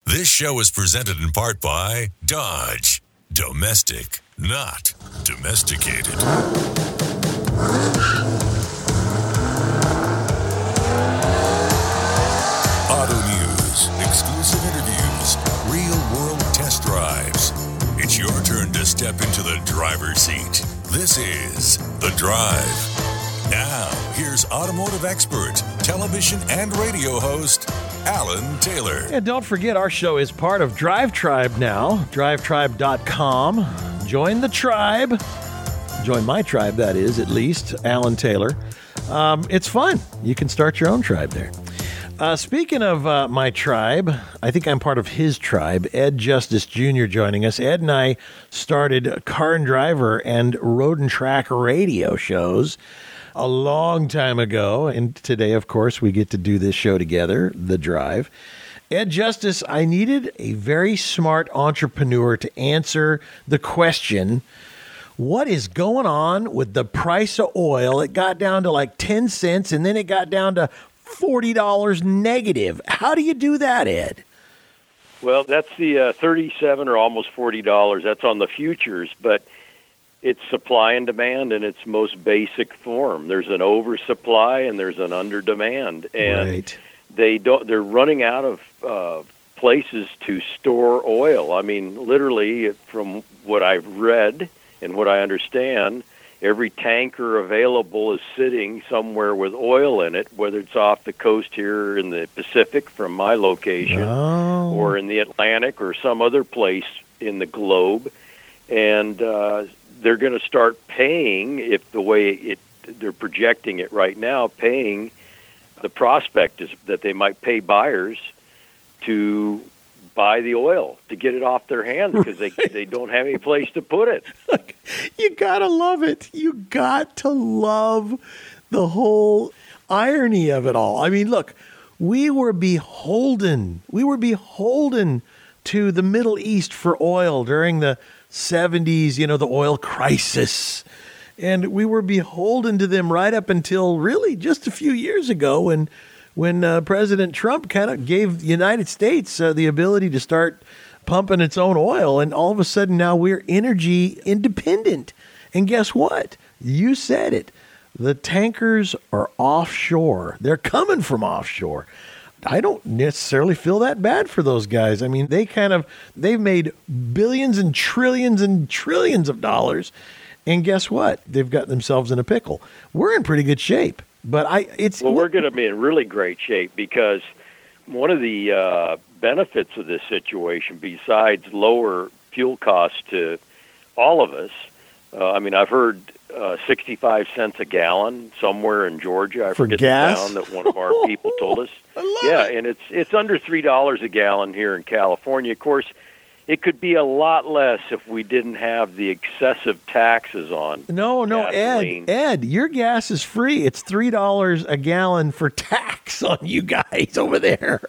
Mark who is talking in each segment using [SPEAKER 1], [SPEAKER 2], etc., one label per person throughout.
[SPEAKER 1] This show is presented in part by Dodge. Domestic, not domesticated. Auto news, exclusive interviews, real-world test drives. It's your turn to step into the driver's seat. This is The Drive. Now, here's automotive expert, television and radio host, Alan Taylor.
[SPEAKER 2] And don't forget, our show is part of Drive Tribe now, drivetribe.com. Join the tribe. Join my tribe, that is, at least, Alan Taylor. It's fun. You can start your own tribe there. Speaking of my tribe, I think I'm part of his tribe. Ed Justice Jr. joining us. Ed and I started Car and Driver and Road and Track radio shows a long time ago. And today, of course, we get to do this show together, The Drive. Ed Justice, I needed a very smart entrepreneur to answer the question, what is going on with the price of oil? It got down to like 10 cents, and then it got down to $40 negative. How do you do that, Ed?
[SPEAKER 3] Well, that's the $37 or almost $40. That's on the futures, but it's supply and demand in its most basic form. There's an oversupply and there's an under demand, and
[SPEAKER 2] Right.
[SPEAKER 3] they're running out of places to store oil. I mean, literally, from what I've read and what I understand, every tanker available is sitting somewhere with oil in it, whether it's off the coast here in the Pacific from my location or in the Atlantic or some other place in the globe. And they're going to start paying, if the way they're projecting it right now, paying, the prospect is that they might pay buyers to buy the oil to get it off their hands because they don't have any place to put it.
[SPEAKER 2] You gotta love it. You got to love the whole irony of it all. I mean, look, we were beholden to the Middle East for oil during the 70s, the oil crisis. And we were beholden to them right up until really just a few years ago when President Trump kind of gave the United States the ability to start pumping its own oil. And all of a sudden now we're energy independent. And guess what? You said it. The tankers are offshore. They're coming from offshore. I don't necessarily feel that bad for those guys. I mean, they've made billions and trillions of dollars. And guess what? They've got themselves in a pickle. We're in pretty good shape. But
[SPEAKER 3] we're going to be in really great shape because one of the benefits of this situation, besides lower fuel costs to all of us, I've heard 65 cents a gallon somewhere in Georgia. I forget
[SPEAKER 2] gas?
[SPEAKER 3] the town that one of our people told us.
[SPEAKER 2] I love it.
[SPEAKER 3] And it's under $3 a gallon here in California. Of course, it could be a lot less if we didn't have the excessive taxes on gasoline.
[SPEAKER 2] Ed, your gas is free. It's $3 a gallon for tax on you guys over there.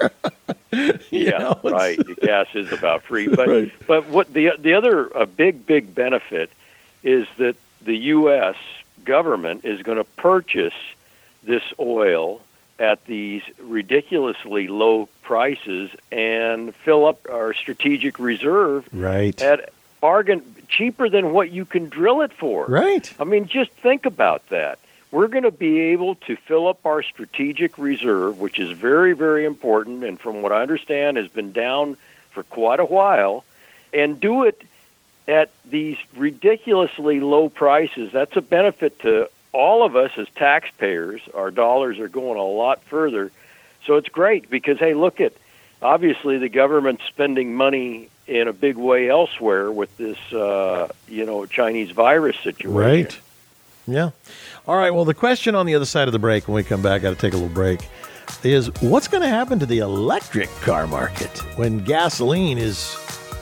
[SPEAKER 3] Right. Your gas is about free. But
[SPEAKER 2] Right.
[SPEAKER 3] But what the other big benefit is that the U.S. government is going to purchase this oil at these ridiculously low prices and fill up our strategic reserve at bargain cheaper than what you can drill it for.
[SPEAKER 2] Right.
[SPEAKER 3] I mean, just think about that. We're going to be able to fill up our strategic reserve, which is very, very important, and from what I understand has been down for quite a while, and do it at these ridiculously low prices. That's a benefit to all of us as taxpayers. Our dollars are going a lot further. So it's great because, hey, look at, obviously the government's spending money in a big way elsewhere with this, Chinese virus situation.
[SPEAKER 2] Right. Yeah. All right. Well, the question on the other side of the break, when we come back, got to take a little break, is what's going to happen to the electric car market when gasoline is,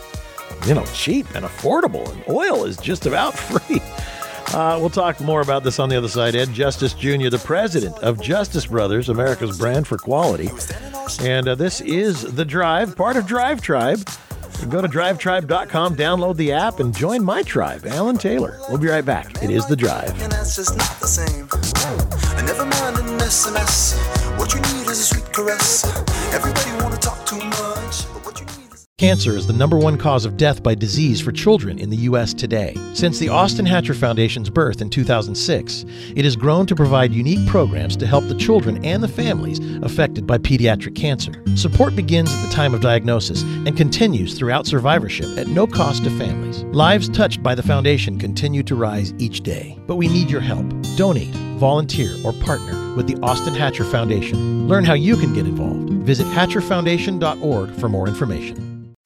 [SPEAKER 2] cheap and affordable and oil is just about free? We'll talk more about this on the other side. Ed Justice Jr., the president of Justice Brothers, America's brand for quality. And this is The Drive, part of Drive Tribe. Go to drivetribe.com, download the app, and join my tribe, Alan Taylor. We'll be right back. It is The Drive.
[SPEAKER 4] And that's just not the same. And never mind an SMS. What you need is a sweet caress. Everybody want to talk too much, but what you need is
[SPEAKER 2] Cancer is the #1 cause of death by disease for children in the U.S. today. Since the Austin Hatcher Foundation's birth in 2006, it has grown to provide unique programs to help the children and the families affected by pediatric cancer. Support begins at the time of diagnosis and continues throughout survivorship at no cost to families. Lives touched by the foundation continue to rise each day, but we need your help. Donate, volunteer, or partner with the Austin Hatcher Foundation. Learn how you can get involved. Visit hatcherfoundation.org for more information.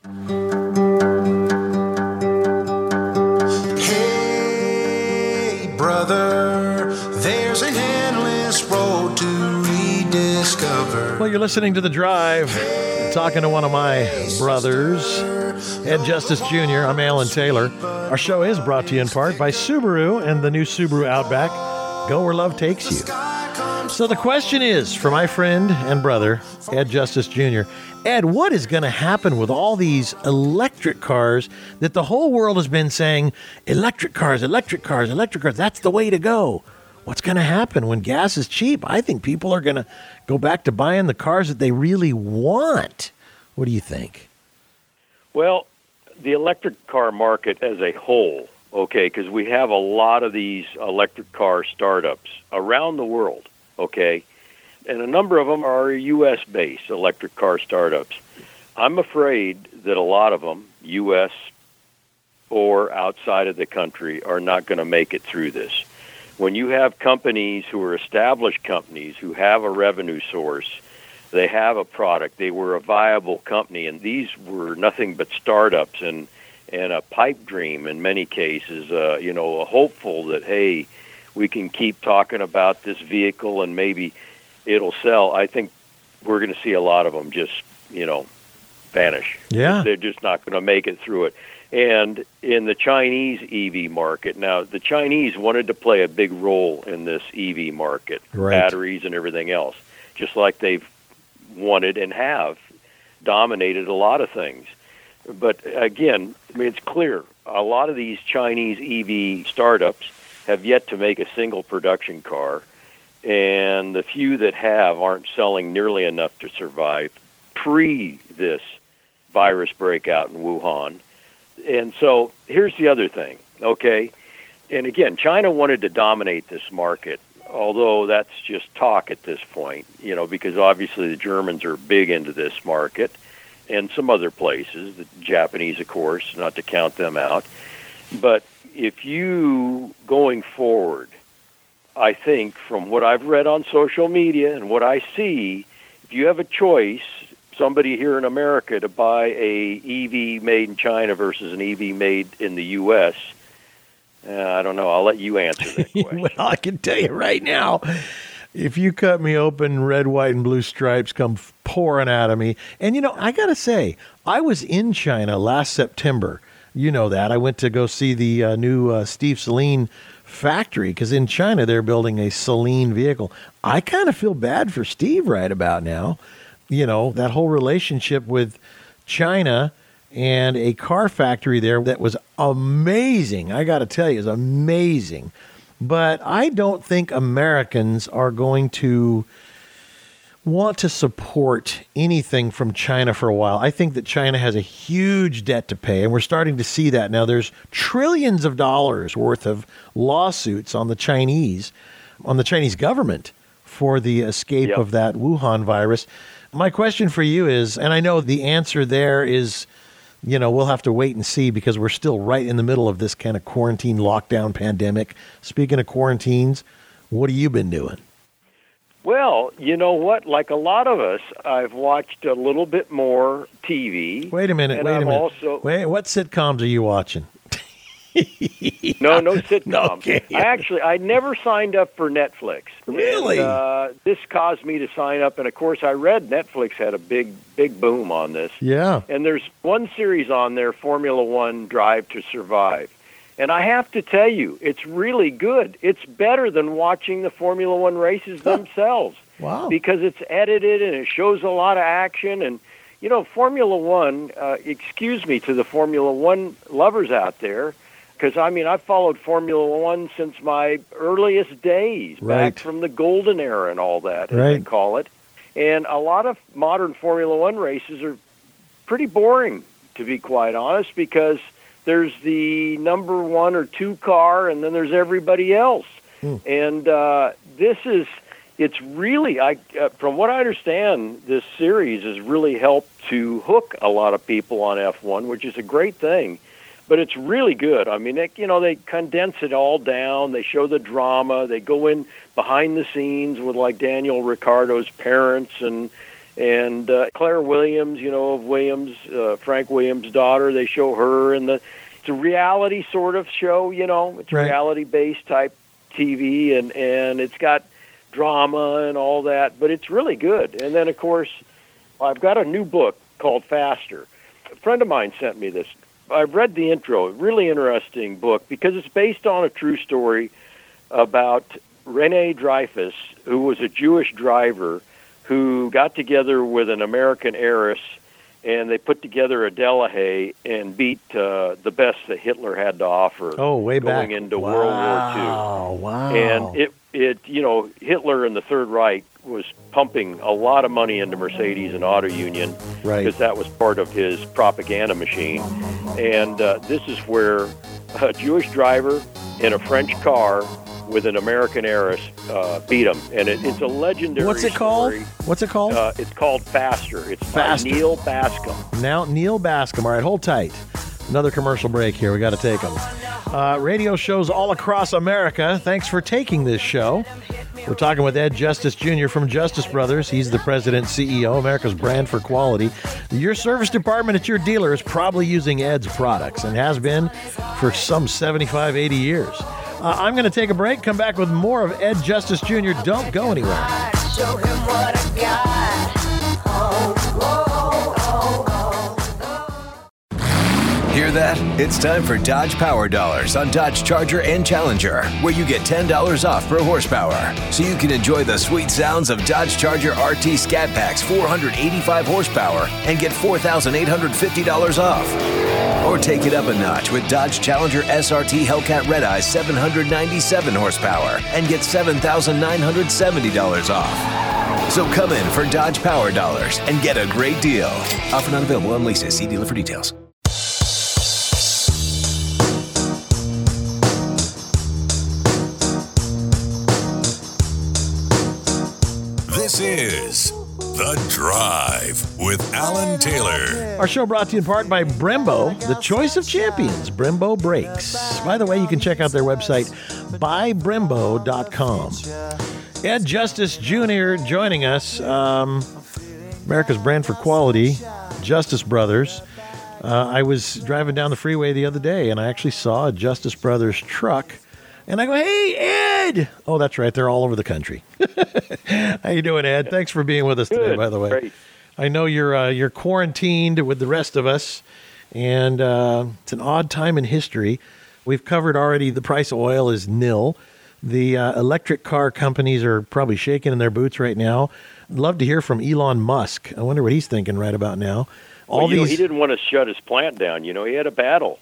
[SPEAKER 4] Brother, there's an endless road to rediscover.
[SPEAKER 2] Well, you're listening to The Drive. I'm talking to one of my brothers, Ed Justice Jr. I'm Alan Taylor. Our show is brought to you in part by Subaru and the new Subaru Outback. Go where love takes you. So the question is, for my friend and brother, Ed Justice Jr., Ed, what is going to happen with all these electric cars that the whole world has been saying, electric cars, electric cars, electric cars, that's the way to go? What's going to happen when gas is cheap? I think people are going to go back to buying the cars that they really want. What do you think?
[SPEAKER 3] Well, the electric car market as a whole, okay, because we have a lot of these electric car startups around the world, okay, and a number of them are U.S.-based electric car startups. I'm afraid that a lot of them, U.S. or outside of the country, are not going to make it through this. When you have companies who are established companies who have a revenue source, they have a product, they were a viable company, and these were nothing but startups and a pipe dream in many cases, a hopeful that, hey, we can keep talking about this vehicle and maybe it'll sell. I think we're going to see a lot of them just, vanish.
[SPEAKER 2] Yeah.
[SPEAKER 3] They're just not going to make it through it. And in the Chinese EV market, now the Chinese wanted to play a big role in this EV market,
[SPEAKER 2] right,
[SPEAKER 3] batteries and everything else, just like they've wanted and have dominated a lot of things. But again, it's clear a lot of these Chinese EV startups have yet to make a single production car. And the few that have aren't selling nearly enough to survive pre this virus breakout in Wuhan. And so here's the other thing, okay? And again, China wanted to dominate this market, although that's just talk at this point, because obviously the Germans are big into this market and some other places, the Japanese, of course, not to count them out. But if you, going forward, I think from what I've read on social media and what I see, if you have a choice, somebody here in America, to buy a EV made in China versus an EV made in the U.S., I don't know. I'll let you answer that question.
[SPEAKER 2] Well, I can tell you right now, if you cut me open, red, white, and blue stripes come pouring out of me. And, I got to say, I was in China last September. You know that. I went to go see the new Steve Saleen factory, because in China they're building a Saleen vehicle. I kind of feel bad for Steve right about now. That whole relationship with China and a car factory there that was amazing. I got to tell you, it's amazing. But I don't think Americans are going to want to support anything from China for a while. I think that China has a huge debt to pay, and we're starting to see that now. There's trillions of dollars worth of lawsuits on the Chinese government for the escape of that Wuhan virus. My question for you is, and I know the answer there is, we'll have to wait and see because we're still right in the middle of this kind of quarantine lockdown pandemic. Speaking of quarantines, what have you been doing?
[SPEAKER 3] Well, you know what? Like a lot of us, I've watched a little bit more TV.
[SPEAKER 2] Wait a minute. Wait, what sitcoms are you watching?
[SPEAKER 3] No sitcoms.
[SPEAKER 2] Okay.
[SPEAKER 3] I never signed up for Netflix.
[SPEAKER 2] Really?
[SPEAKER 3] And, this caused me to sign up, and of course I read Netflix had a big boom on this.
[SPEAKER 2] Yeah.
[SPEAKER 3] And there's one series on there, Formula One Drive to Survive. And I have to tell you, it's really good. It's better than watching the Formula One races themselves.
[SPEAKER 2] Wow.
[SPEAKER 3] Because it's edited and it shows a lot of action. And, Formula One, excuse me to the Formula One lovers out there, because, I've followed Formula One since my earliest days, back from the golden era and all that, as they call it. And a lot of modern Formula One races are pretty boring, to be quite honest, because there's the number 1 or 2 car, and then there's everybody else. And it's really, from what I understand, this series has really helped to hook a lot of people on F1, which is a great thing. But it's really good. I mean, they condense it all down. They show the drama. They go in behind the scenes with like Daniel Ricciardo's parents and Claire Williams, of Williams, Frank Williams' daughter. They show her, and it's a reality sort of show. It's
[SPEAKER 2] Right.
[SPEAKER 3] reality-based type TV, and it's got drama and all that. But it's really good. And then, of course, I've got a new book called Faster. A friend of mine sent me this. I've read the intro, really interesting book, because it's based on a true story about Rene Dreyfus, who was a Jewish driver who got together with an American heiress, and they put together a Delahaye and beat the best that Hitler had to offer
[SPEAKER 2] way back.
[SPEAKER 3] going into World War II.
[SPEAKER 2] Wow.
[SPEAKER 3] And Hitler and the Third Reich was pumping a lot of money into Mercedes and Auto Union,
[SPEAKER 2] Right.
[SPEAKER 3] because that was part of his propaganda machine. And this is where a Jewish driver in a French car with an American heiress beat him. And it's a legendary
[SPEAKER 2] What's it called?
[SPEAKER 3] story.
[SPEAKER 2] What's it called?
[SPEAKER 3] It's called Faster. It's
[SPEAKER 2] Faster.
[SPEAKER 3] by Neil Bascom.
[SPEAKER 2] Now, Neil Bascom. All right, hold tight. Another commercial break here. We got to take them. Radio shows all across America. Thanks for taking this show. We're talking with Ed Justice Jr. from Justice Brothers. He's the president CEO, America's brand for quality. Your service department at your dealer is probably using Ed's products and has been for some 75, 80 years. I'm going to take a break, come back with more of Ed Justice Jr. Don't go anywhere.
[SPEAKER 5] Show him what I got.
[SPEAKER 6] Hear that? It's time for Dodge Power Dollars on Dodge Charger and Challenger, where you get $10 off per horsepower. So you can enjoy the sweet sounds of Dodge Charger RT Scat Pack's 485 horsepower and get $4,850 off. Or take it up a notch with Dodge Challenger SRT Hellcat Red Eye 797 horsepower and get $7,970 off. So come in for Dodge Power Dollars and get a great deal. Offer not available on leases. See dealer for details.
[SPEAKER 1] This is The Drive with Alan Taylor.
[SPEAKER 2] Our show brought to you in part by Brembo, the choice of champions, Brembo Brakes. By the way, you can check out their website, buybrembo.com. Ed Justice Jr. joining us, America's brand for quality, Justice Brothers. I was driving down the freeway the other day, and I actually saw a Justice Brothers truck. And I go, hey, Ed! Oh, that's right. They're all over the country. How you doing, Ed? Thanks for being with us today,
[SPEAKER 3] Good.
[SPEAKER 2] by the way.
[SPEAKER 3] Great.
[SPEAKER 2] I know you're quarantined with the rest of us, and it's an odd time in history. We've covered already the price of oil is nil. The electric car companies are probably shaking in their boots right now. I'd love to hear from Elon Musk. I wonder what he's thinking right about now.
[SPEAKER 3] He didn't want to shut his plant down. He had a battle.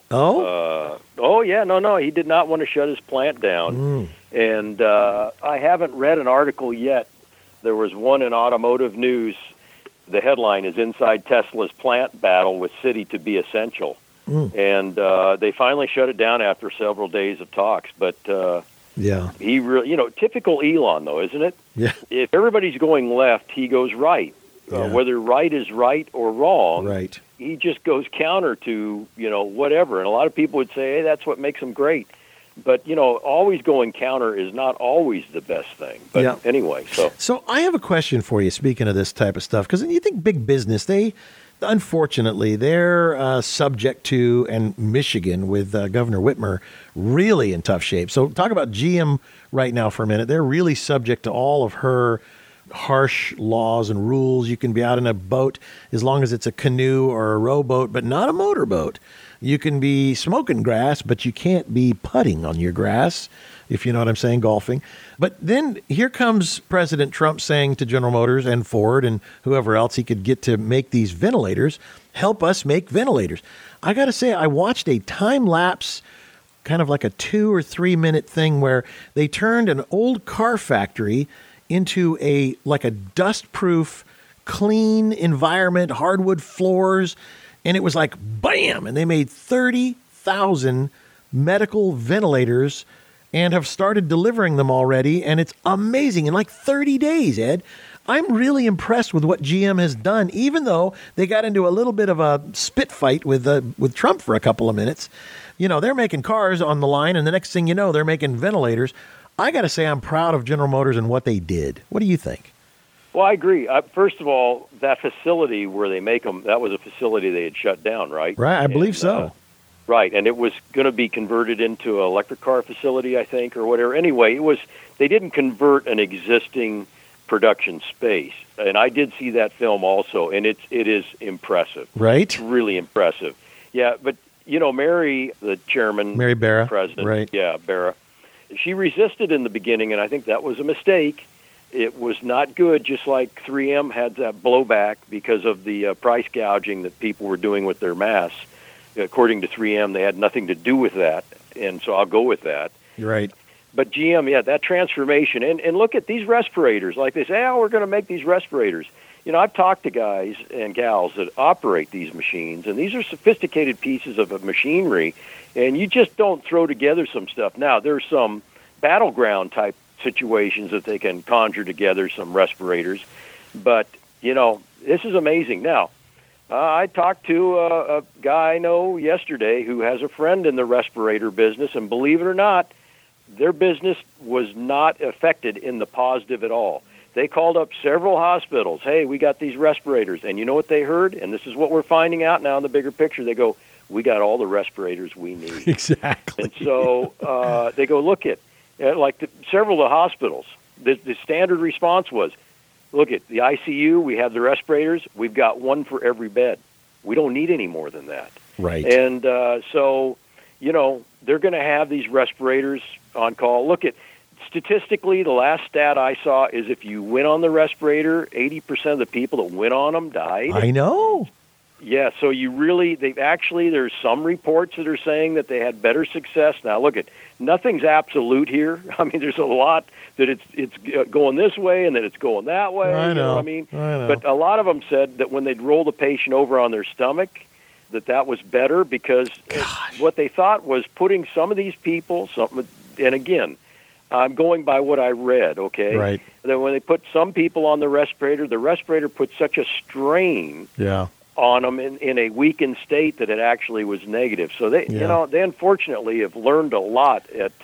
[SPEAKER 3] He did not want to shut his plant down. And I haven't read an article yet. There was one in Automotive News. The headline is Inside Tesla's Plant Battle with City to be Essential. And they finally shut it down after several days of talks. But
[SPEAKER 2] Yeah.
[SPEAKER 3] he really, typical Elon, though, isn't it?
[SPEAKER 2] Yeah.
[SPEAKER 3] If everybody's going left, he goes right.
[SPEAKER 2] Yeah.
[SPEAKER 3] Whether right is right or wrong,
[SPEAKER 2] Right.
[SPEAKER 3] he just goes counter to, whatever. And a lot of people would say, hey, that's what makes him great. But, always going counter is not always the best thing. But
[SPEAKER 2] Yeah.
[SPEAKER 3] anyway,
[SPEAKER 2] So I have a question for you, speaking of this type of stuff, because you think big business, unfortunately, they're subject to, and Michigan with Governor Whitmer, really in tough shape. So talk about GM right now for a minute. They're really subject to all of her harsh laws and rules. You can be out in a boat as long as it's a canoe or a rowboat, but not a motorboat. You can be smoking grass, but you can't be putting on your grass, if you know what I'm saying, golfing. But then here comes President Trump saying to General Motors and Ford and whoever else he could get to make these ventilators, help us make ventilators. I got to say, I watched a time-lapse, kind of like a 2 or 3 minute thing where they turned an old car factory into a dust-proof, clean environment, hardwood floors. and it was like, bam, and they made 30,000 medical ventilators and have started delivering them already, and it's amazing. In like 30 days, Ed. I'm really impressed with what GM has done, even though they got into a little bit of a spit fight with Trump for a couple of minutes. You know, they're making cars on the line, and the next thing you know, they're making ventilators. I got to say I'm proud of General Motors and what they did. What do you think?
[SPEAKER 3] Well, I agree. First of all, that facility where they make them, that was a facility they had shut down, right?
[SPEAKER 2] Right, I believe so.
[SPEAKER 3] Right, and it was going to be converted into an electric car facility, I think, or whatever. Anyway, they didn't convert an existing production space, and I did see that film also, and it is impressive.
[SPEAKER 2] Right?
[SPEAKER 3] It's really impressive. Yeah, but Mary, the chairman,
[SPEAKER 2] Mary Barra,
[SPEAKER 3] president,
[SPEAKER 2] right?
[SPEAKER 3] Yeah, Barra. She resisted in the beginning, and I think that was a mistake. It was not good, just like 3M had that blowback because of the price gouging that people were doing with their masks. According to 3M, they had nothing to do with that, and so I'll go with that.
[SPEAKER 2] You're right.
[SPEAKER 3] But GM, yeah, that transformation. And look at these respirators. Like they say, we're going to make these respirators. I've talked to guys and gals that operate these machines, and these are sophisticated pieces of machinery, and you just don't throw together some stuff. Now, there's some battleground-type situations that they can conjure together, some respirators. But, this is amazing. Now, I talked to a guy I know yesterday who has a friend in the respirator business, and believe it or not, their business was not affected in the positive at all. They called up several hospitals. Hey, we got these respirators. And you know what they heard? And this is what we're finding out now in the bigger picture. They go, we got all the respirators we need.
[SPEAKER 2] Exactly.
[SPEAKER 3] And so they go, look at, several of the hospitals, the standard response was, look at the ICU, we have the respirators, we've got one for every bed. We don't need any more than that.
[SPEAKER 2] Right.
[SPEAKER 3] And so, they're going to have these respirators on call. Look at, statistically, the last stat I saw is if you went on the respirator, 80% of the people that went on them died.
[SPEAKER 2] I know.
[SPEAKER 3] Yeah, so there's some reports that are saying that they had better success. Now, look at, nothing's absolute here. I mean, there's a lot that it's going this way and that it's going that way.
[SPEAKER 2] I know.
[SPEAKER 3] You know what I mean?
[SPEAKER 2] I know.
[SPEAKER 3] But a lot of them said that when they'd roll the patient over on their stomach, that was better because what they thought was putting some of these people, and again, I'm going by what I read, okay?
[SPEAKER 2] Right.
[SPEAKER 3] That when they put some people on the respirator puts such a strain on them in a weakened state that it actually was negative. So they unfortunately have learned a lot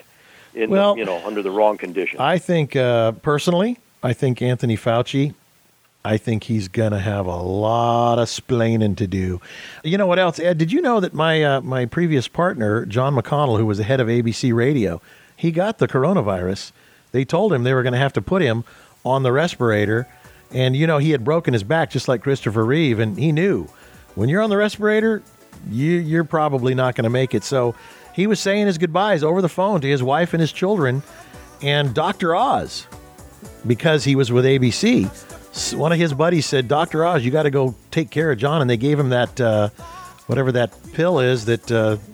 [SPEAKER 3] under the wrong conditions.
[SPEAKER 2] I think personally, Anthony Fauci, I think he's going to have a lot of splaining to do. You know what else, Ed? Did you know that my previous partner, John McConnell, who was the head of ABC Radio, he got the coronavirus. They told him they were going to have to put him on the respirator. And, he had broken his back just like Christopher Reeve. And he knew when you're on the respirator, you're probably not going to make it. So he was saying his goodbyes over the phone to his wife and his children. And Dr. Oz, because he was with ABC, one of his buddies said, Dr. Oz, you got to go take care of John. And they gave him that, whatever that pill is that,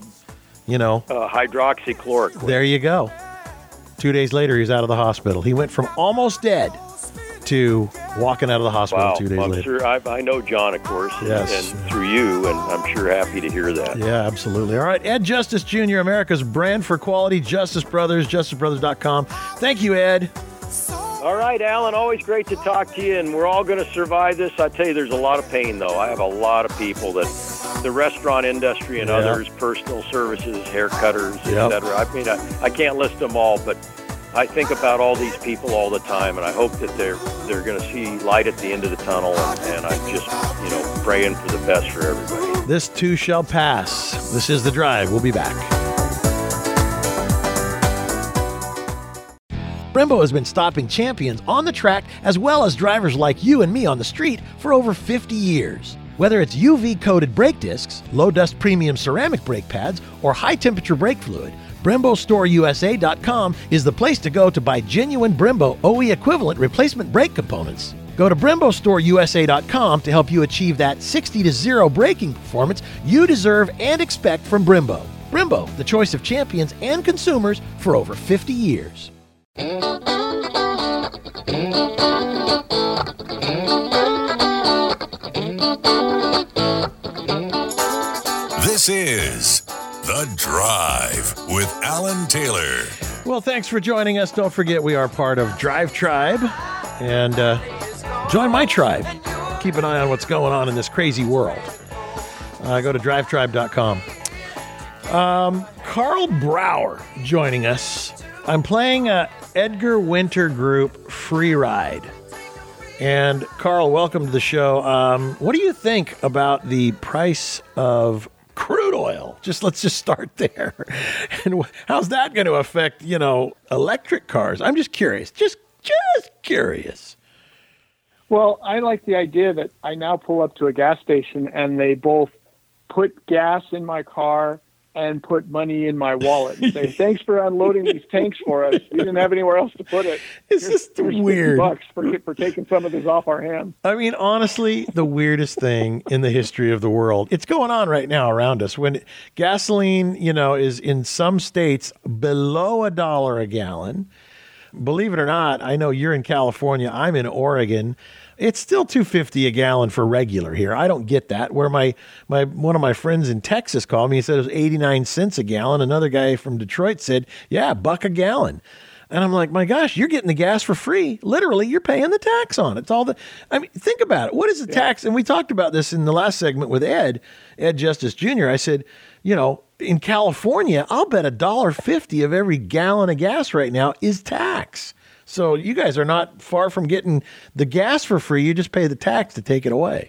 [SPEAKER 3] hydroxychloroquine.
[SPEAKER 2] There you go. 2 days later, he was out of the hospital. He went from almost dead to walking out of the hospital 2 days later.
[SPEAKER 3] Sure, I know John, of course,
[SPEAKER 2] yes.
[SPEAKER 3] and through you, and I'm sure happy to hear that.
[SPEAKER 2] Yeah, absolutely. All right, Ed Justice Jr., America's brand for quality, Justice Brothers, justicebrothers.com. Thank you, Ed.
[SPEAKER 3] All right, Alan, always great to talk to you, and we're all going to survive this. I tell you, there's a lot of pain, though. I have a lot of people that the restaurant industry and others, personal services, hair cutters, etc. I mean, I can't list them all, but I think about all these people all the time, and I hope that they're going to see light at the end of the tunnel, and I'm just, praying for the best for everybody.
[SPEAKER 2] This too shall pass. This is The Drive. We'll be back. Brembo has been stopping champions on the track as well as drivers like you and me on the street for over 50 years. Whether it's UV-coated brake discs, low-dust premium ceramic brake pads, or high-temperature brake fluid, BremboStoreUSA.com is the place to go to buy genuine Brembo OE equivalent replacement brake components. Go to BremboStoreUSA.com to help you achieve that 60-0 braking performance you deserve and expect from Brembo. Brembo, the choice of champions and consumers for over 50 years.
[SPEAKER 1] This is The Drive with Alan Taylor.
[SPEAKER 2] Well, thanks for joining us. Don't forget we are part of Drive Tribe. And join my tribe. Keep an eye on what's going on in this crazy world. Go to drivetribe.com. Carl Brower joining us. I'm playing Edgar Winter Group Free Ride. And Carl, welcome to the show. What do you think about the price of crude oil? Let's just start there. And how's that going to affect, electric cars? I'm just curious. Just curious.
[SPEAKER 7] Well, I like the idea that I now pull up to a gas station and they both put gas in my car and put money in my wallet and say, thanks for unloading these tanks for us. We didn't have anywhere else to put it.
[SPEAKER 2] It's just weird.
[SPEAKER 7] $50 for taking some of this off our hands.
[SPEAKER 2] I mean, honestly, the weirdest thing in the history of the world. It's going on right now around us. When gasoline, is in some states below $1 a gallon. Believe it or not, I know you're in California. I'm in Oregon. It's still $2.50 a gallon for regular here. I don't get that. Where my one of my friends in Texas called me, he said it was 89 cents a gallon. Another guy from Detroit said, yeah, $1 a gallon. And I'm like, my gosh, you're getting the gas for free. Literally, you're paying the tax on it. Think about it. What is the tax? And we talked about this in the last segment with Ed Justice Jr. I said, in California, I'll bet $1.50 of every gallon of gas right now is tax. So you guys are not far from getting the gas for free. You just pay the tax to take it away.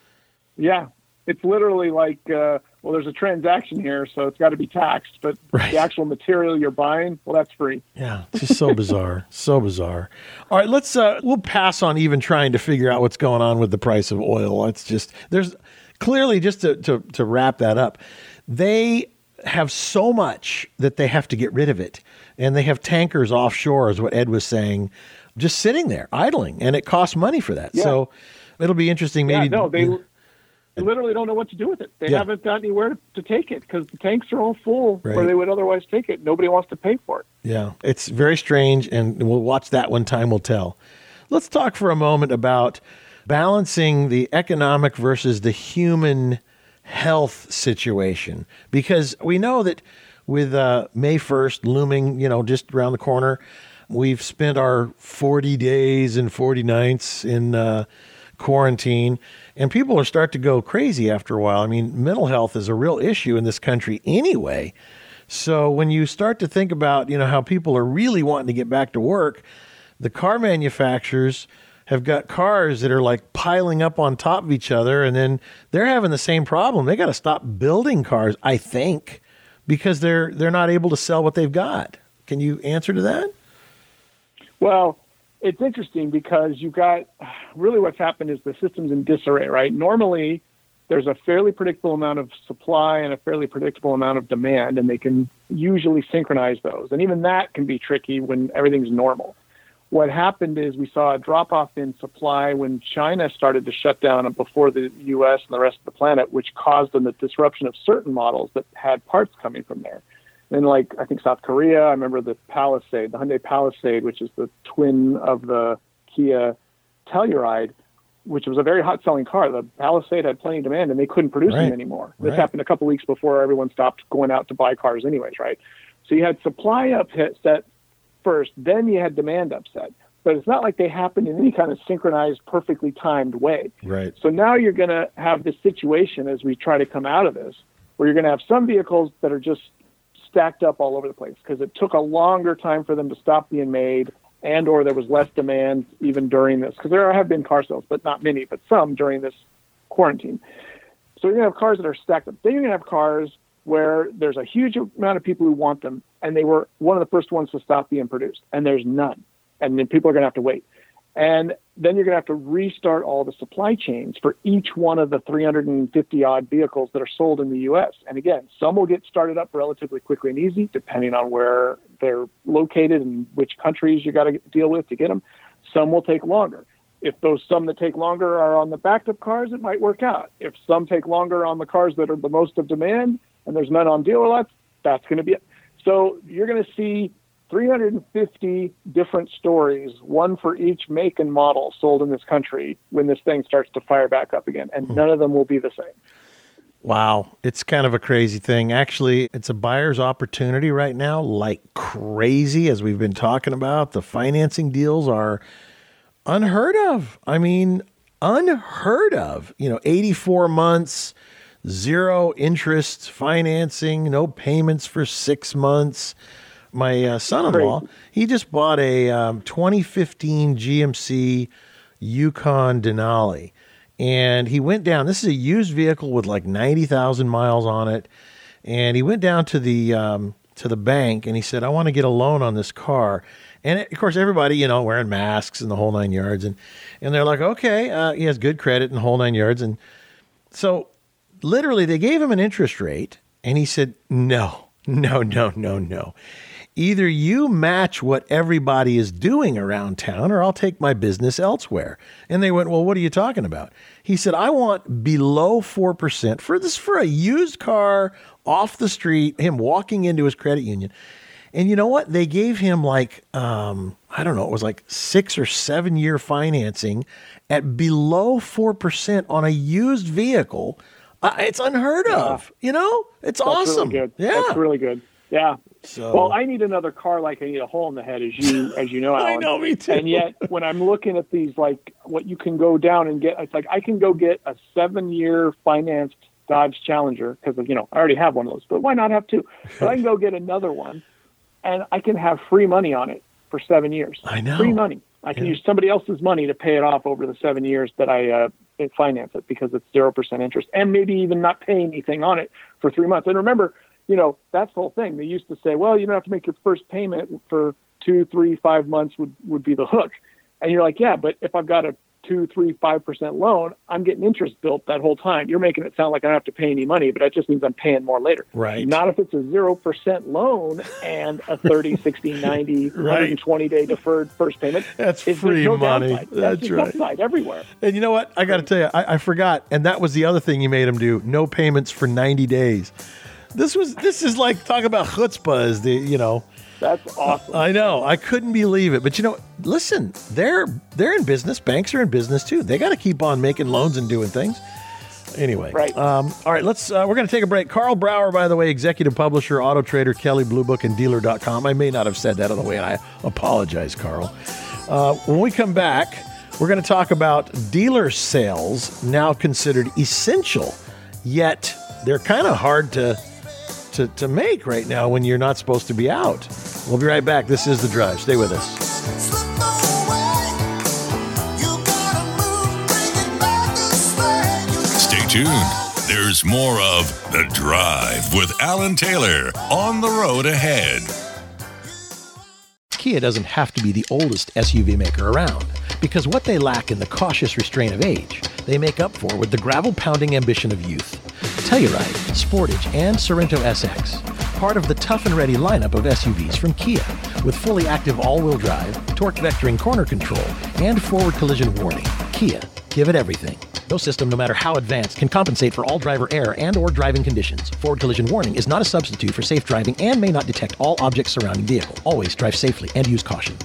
[SPEAKER 7] Yeah, it's literally like, there's a transaction here, so it's got to be taxed. But The actual material you're buying, that's free.
[SPEAKER 2] Yeah, it's just so bizarre. So bizarre. All right, we'll pass on even trying to figure out what's going on with the price of oil. There's clearly, just to wrap that up, they have so much that they have to get rid of it. And they have tankers offshore, is what Ed was saying, just sitting there, idling. And it costs money for that. Yeah. So it'll be interesting. Maybe.
[SPEAKER 7] Yeah, no, they literally don't know what to do with it. They haven't got anywhere to take it because the tanks are all full where they would otherwise take it. Nobody wants to pay for it. Yeah,
[SPEAKER 2] it's very strange. And we'll watch that one. Time will tell. Let's talk for a moment about balancing the economic versus the human health situation, because we know that with May 1st looming, just around the corner, we've spent our 40 days and 40 nights in quarantine, and people are starting to go crazy after a while. I mean, mental health is a real issue in this country anyway. So when you start to think about, how people are really wanting to get back to work, the car manufacturers have got cars that are like piling up on top of each other, and then they're having the same problem. They got to stop building cars, I think, because they're not able to sell what they've got. Can you answer to that?
[SPEAKER 7] Well, it's interesting because you've got really what's happened is the system's in disarray, right? Normally, there's a fairly predictable amount of supply and a fairly predictable amount of demand, and they can usually synchronize those. And even that can be tricky when everything's normal. What happened is we saw a drop-off in supply when China started to shut down before the U.S. and the rest of the planet, which caused the disruption of certain models that had parts coming from there. Then, I think South Korea, I remember the Palisade, the Hyundai Palisade, which is the twin of the Kia Telluride, which was a very hot-selling car. The Palisade had plenty of demand, and they couldn't produce them anymore. This happened a couple weeks before everyone stopped going out to buy cars anyways, right? So you had supply upset first, then you had demand upset. But it's not like they happen in any kind of synchronized, perfectly timed way.
[SPEAKER 2] Right.
[SPEAKER 7] So now you're going to have this situation as we try to come out of this, where you're going to have some vehicles that are just stacked up all over the place because it took a longer time for them to stop being made, and or there was less demand even during this. Because there have been car sales, but not many, but some during this quarantine. So you're going to have cars that are stacked up. Then you're going to have cars where there's a huge amount of people who want them, and they were one of the first ones to stop being produced, and there's none. And then people are going to have to wait. And then you're going to have to restart all the supply chains for each one of the 350-odd vehicles that are sold in the U.S. And again, some will get started up relatively quickly and easy, depending on where they're located and which countries you got to deal with to get them. Some will take longer. If some that take longer are on the backed-up cars, it might work out. If some take longer on the cars that are the most of demand and there's none on dealer lots, that's going to be it. So you're going to see 350 different stories, one for each make and model sold in this country when this thing starts to fire back up again, and none of them will be the same.
[SPEAKER 2] Wow. It's kind of a crazy thing. Actually, it's a buyer's opportunity right now, like crazy, as we've been talking about. The financing deals are unheard of. I mean, unheard of. 84 months, zero interest financing, no payments for 6 months. My son-in-law, he just bought a 2015 GMC Yukon Denali. And he went down. This is a used vehicle with like 90,000 miles on it. And he went down to the bank and he said, I want to get a loan on this car. And of course, everybody, wearing masks and the whole 9 yards. And they're like, okay, he has good credit and the whole 9 yards. And so literally they gave him an interest rate. And he said, no. Either you match what everybody is doing around town or I'll take my business elsewhere. And they went, well, what are you talking about? He said, I want below 4% for a used car off the street, him walking into his credit union. And you know what? They gave him like, I don't know, it was like 6 or 7 year financing at below 4% on a used vehicle. It's unheard of, It's awesome.
[SPEAKER 7] Really good.
[SPEAKER 2] Yeah.
[SPEAKER 7] That's really good. Yeah.
[SPEAKER 2] So,
[SPEAKER 7] well, I need another car like I need a hole in the head, as you know, Alan.
[SPEAKER 2] I know, me too.
[SPEAKER 7] And yet, when I'm looking at these, like what you can go down and get, it's like I can go get a 7-year financed Dodge Challenger because I already have one of those. But why not have two? But I can go get another one, and I can have free money on it for 7 years.
[SPEAKER 2] I know,
[SPEAKER 7] free money. I can use somebody else's money to pay it off over the 7 years that I finance it because it's 0% interest, and maybe even not pay anything on it for 3 months. And remember, that's the whole thing. They used to say, well, you don't have to make your first payment for 2, 3, 5 months would be the hook. And you're like, yeah, but if I've got a 2, 3, 5% loan, I'm getting interest built that whole time. You're making it sound like I don't have to pay any money, but that just means I'm paying more later.
[SPEAKER 2] Right.
[SPEAKER 7] Not if it's a 0% loan and a 30, 60, 90, 120-day deferred first payment.
[SPEAKER 2] That's free money.
[SPEAKER 7] Downside. That's right. Upside everywhere.
[SPEAKER 2] And you know what? I got to tell you, I forgot. And that was the other thing you made him do. No payments for 90 days. This is like talk about chutzpah,
[SPEAKER 7] That's awesome.
[SPEAKER 2] I know. I couldn't believe it. But listen, they're in business. Banks are in business too. They got to keep on making loans and doing things. Anyway.
[SPEAKER 7] Right.
[SPEAKER 2] All right, we're going to take a break. Carl Brower, by the way, executive publisher, Auto Trader, Kelley Blue Book, and Dealer.com. I may not have said that on the way. I apologize, Carl. When we come back, we're going to talk about dealer sales now considered essential, yet they're kind of hard to make right now when you're not supposed to be out. We'll be right back. This is The Drive. Stay with us.
[SPEAKER 1] Stay tuned. There's more of The Drive with Alan Taylor on the road ahead.
[SPEAKER 2] Kia doesn't have to be the oldest SUV maker around, because what they lack in the cautious restraint of age, they make up for with the gravel-pounding ambition of youth. Telluride, Sportage, and Sorento SX, part of the tough and ready lineup of SUVs from Kia, with fully active all-wheel drive, torque vectoring corner control, and forward collision warning. Kia, give it everything. No system, no matter how advanced, can compensate for all driver error and or driving conditions. Forward collision warning is not a substitute for safe driving and may not detect all objects surrounding vehicle. Always drive safely and use caution.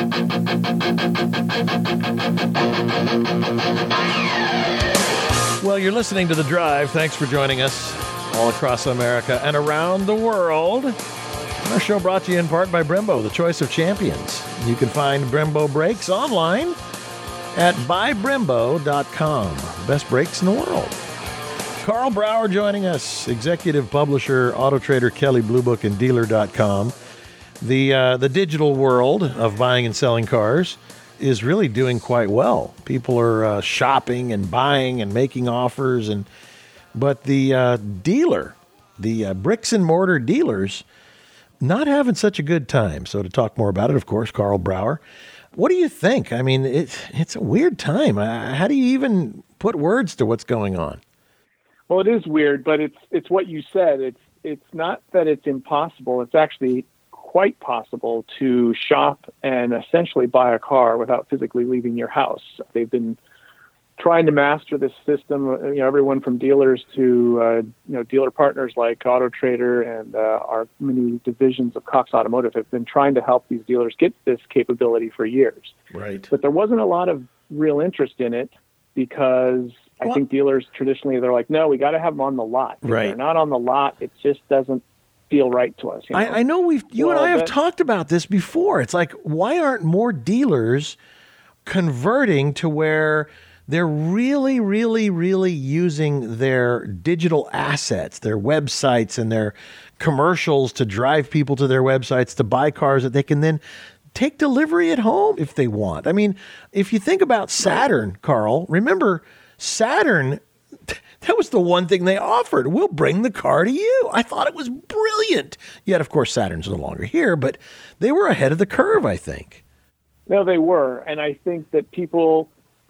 [SPEAKER 2] Well, you're listening to The Drive. Thanks for joining us all across America and around the world. Our show brought to you in part by Brembo, the choice of champions. You can find Brembo brakes online at buybrembo.com. Best brakes in the world. Carl Brower joining us, executive publisher, Auto Trader, Kelley Blue Book, and Dealer.com. The digital world of buying and selling cars is really doing quite well. People are shopping and buying and making offers, but the dealer, the bricks and mortar dealers, not having such a good time. So to talk more about it, of course, Carl Brower. What do you think? I mean, it's a weird time. How do you even put words to what's going on?
[SPEAKER 7] Well, it is weird, but it's what you said. It's not that it's impossible. It's actually quite possible to shop and essentially buy a car without physically leaving your house. They've been trying to master this system. Everyone from dealers to dealer partners like Auto Trader and our many divisions of Cox Automotive have been trying to help these dealers get this capability for years.
[SPEAKER 2] Right.
[SPEAKER 7] But there wasn't a lot of real interest in it because I think dealers traditionally, they're like, no, we got to have them on the lot. If
[SPEAKER 2] Right.
[SPEAKER 7] they're not on the lot, it just doesn't feel right to us.
[SPEAKER 2] I know you and I have talked about this before. It's like, why aren't more dealers converting to where they're really, really, really using their digital assets, their websites and their commercials to drive people to their websites to buy cars that they can then take delivery at home if they want. I mean, if you think about Saturn, Carl, remember Saturn, that was the one thing they offered. We'll bring the car to you. I thought it was brilliant. Yet, of course, Saturn's no longer here, but they were ahead of the curve, I think.
[SPEAKER 7] No, they were. And I think that people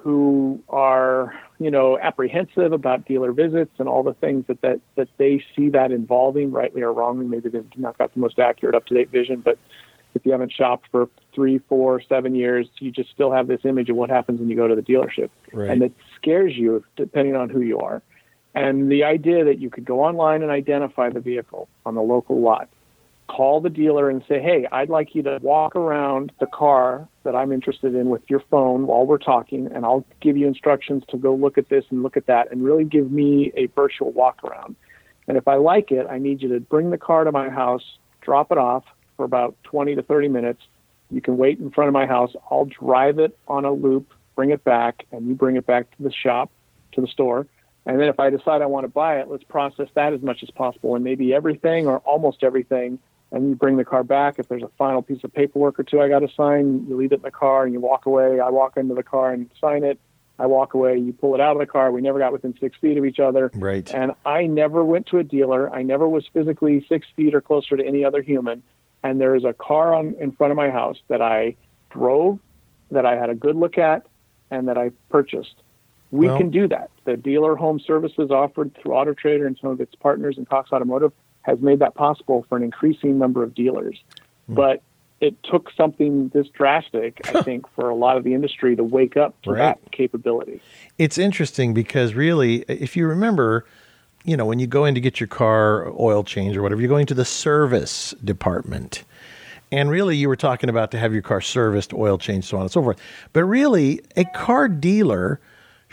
[SPEAKER 7] who are, apprehensive about dealer visits and all the things that they see that involving, rightly or wrongly, maybe they've not got the most accurate, up-to-date vision, but if you haven't shopped for 3, 4, 7 years, you just still have this image of what happens when you go to the dealership.
[SPEAKER 2] Right.
[SPEAKER 7] And it scares you depending on who you are. And the idea that you could go online and identify the vehicle on the local lot, call the dealer and say, hey, I'd like you to walk around the car that I'm interested in with your phone while we're talking, and I'll give you instructions to go look at this and look at that, and really give me a virtual walk around. And if I like it, I need you to bring the car to my house, drop it off for about 20 to 30 minutes. You can wait in front of my house. I'll drive it on a loop, bring it back, and you bring it back to the shop, to the store. And then if I decide I want to buy it, let's process that as much as possible, and maybe everything or almost everything. And you bring the car back. If there's a final piece of paperwork or two I got to sign, you leave it in the car and you walk away. I walk into the car and sign it. I walk away. You pull it out of the car. We never got within 6 feet of each other.
[SPEAKER 2] Right.
[SPEAKER 7] And I never went to a dealer. I never was physically 6 feet or closer to any other human. And there is a car in front of my house that I drove, that I had a good look at, and that I purchased. We can do that. The dealer home services offered through Auto Trader and some of its partners in Cox Automotive has made that possible for an increasing number of dealers. But it took something this drastic, I think, for a lot of the industry to wake up to that capability.
[SPEAKER 2] It's interesting because really, if you remember, when you go in to get your car oil change or whatever, you're going to the service department. And really, you were talking about to have your car serviced, oil changed, so on and so forth. But really, a car dealer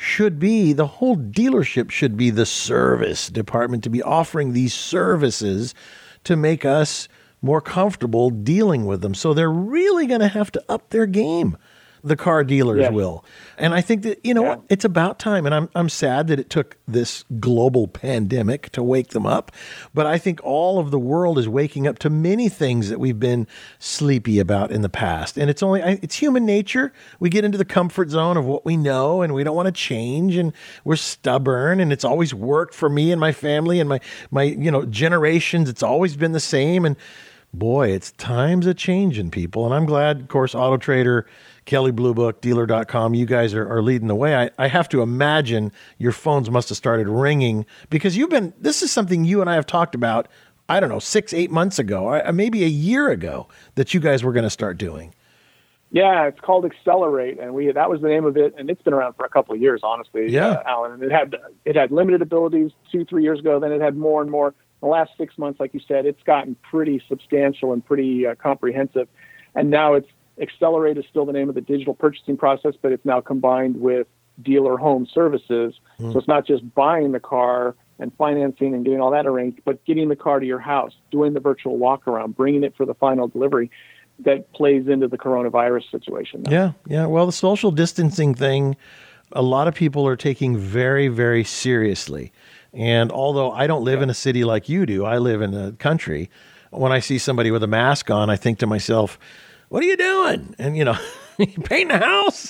[SPEAKER 2] the whole dealership should be the service department, to be offering these services to make us more comfortable dealing with them. So they're really going to have to up their game. The car dealers will. And I think that, what, it's about time. And I'm sad that it took this global pandemic to wake them up. But I think all of the world is waking up to many things that we've been sleepy about in the past. And it's human nature. We get into the comfort zone of what we know and we don't want to change, and we're stubborn, and it's always worked for me and my family and my generations. It's always been the same. And boy, it's times a changing, people. And I'm glad, of course, Auto Trader, Kelley Blue Book, Dealer.com, you guys are leading the way. I have to imagine your phones must have started ringing because this is something you and I have talked about, 6-8 months ago, maybe a year ago, that you guys were going to start doing.
[SPEAKER 7] Yeah, it's called Accelerate, and that was the name of it, and it's been around for a couple of years, honestly, Alan. And it had limited abilities 2-3 years ago, then it had more and more. In the last 6 months, like you said, it's gotten pretty substantial and pretty comprehensive, and now it's Accelerate is still the name of the digital purchasing process, but it's now combined with dealer home services. So it's not just buying the car and financing and getting all that arranged, but getting the car to your house, doing the virtual walk around, bringing it for the final delivery. That plays into the coronavirus situation now.
[SPEAKER 2] Yeah. Well, the social distancing thing, a lot of people are taking very, very seriously. And although I don't live in a city like you do, I live in a country. When I see somebody with a mask on, I think to myself, what are you doing? And, painting a house,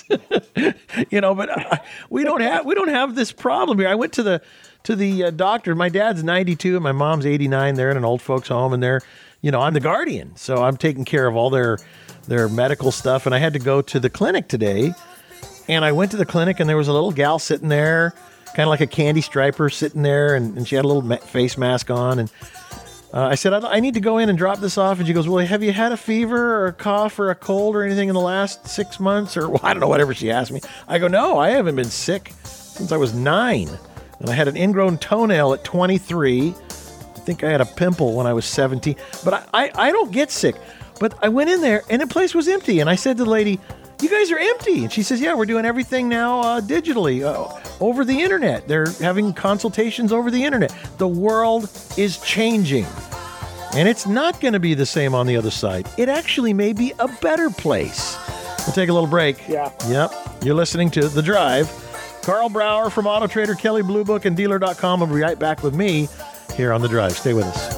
[SPEAKER 2] but we don't have this problem here. I went to the doctor. My dad's 92 and my mom's 89. They're in an old folks home, and they're, I'm the guardian. So I'm taking care of all their medical stuff. And I had to go to the clinic today, and I went to the clinic, and there was a little gal sitting there, kind of like a candy striper sitting there. And she had a little face mask on. And I said, I need to go in and drop this off. And she goes, well, have you had a fever or a cough or a cold or anything in the last 6 months? Or I don't know, whatever she asked me. I go, no, I haven't been sick since I was 9. And I had an ingrown toenail at 23. I think I had a pimple when I was 17. But I don't get sick. But I went in there and the place was empty. And I said to the lady, you guys are empty. And she says, yeah, we're doing everything now digitally, over the internet. They're having consultations over the internet. The world is changing. And it's not going to be the same on the other side. It actually may be a better place. We'll take a little break.
[SPEAKER 7] Yeah.
[SPEAKER 2] Yep. You're listening to The Drive. Carl Brower from Auto Trader, Kelley Blue Book, and Dealer.com will be right back with me here on The Drive. Stay with us.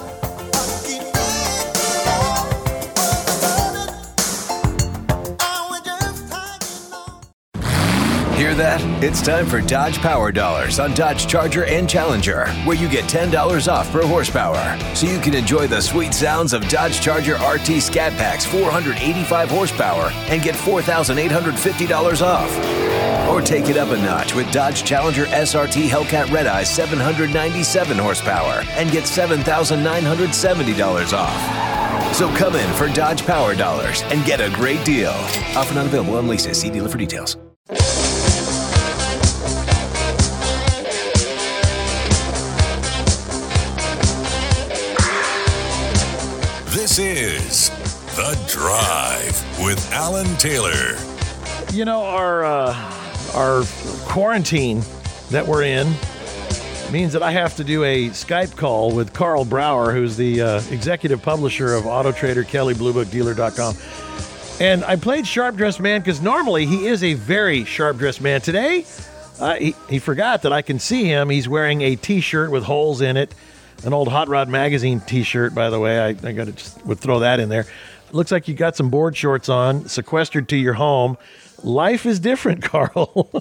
[SPEAKER 6] Hear that? It's time for Dodge Power Dollars on Dodge Charger and Challenger, where you get $10 off per horsepower. So you can enjoy the sweet sounds of Dodge Charger RT Scat Pack's 485 horsepower and get $4,850 off. Or take it up a notch with Dodge Challenger SRT Hellcat Red Eye 797 horsepower and get $7,970 off. So come in for Dodge Power Dollars and get a great deal. Offer not available on leases. See dealer for details.
[SPEAKER 1] This is The Drive with Alan Taylor.
[SPEAKER 2] You know, our quarantine that we're in means that I have to do a Skype call with Carl Brower, who's the executive publisher of Auto Trader, Kelley Blue Book, Dealer.com. And I played Sharp Dressed Man because normally he is a very sharp dressed man. Today, he forgot that I can see him. He's wearing a T-shirt with holes in it. An old Hot Rod Magazine T-shirt, by the way. I got to would throw that in there. Looks like you got some board shorts on, sequestered to your home. Life is different, Carl.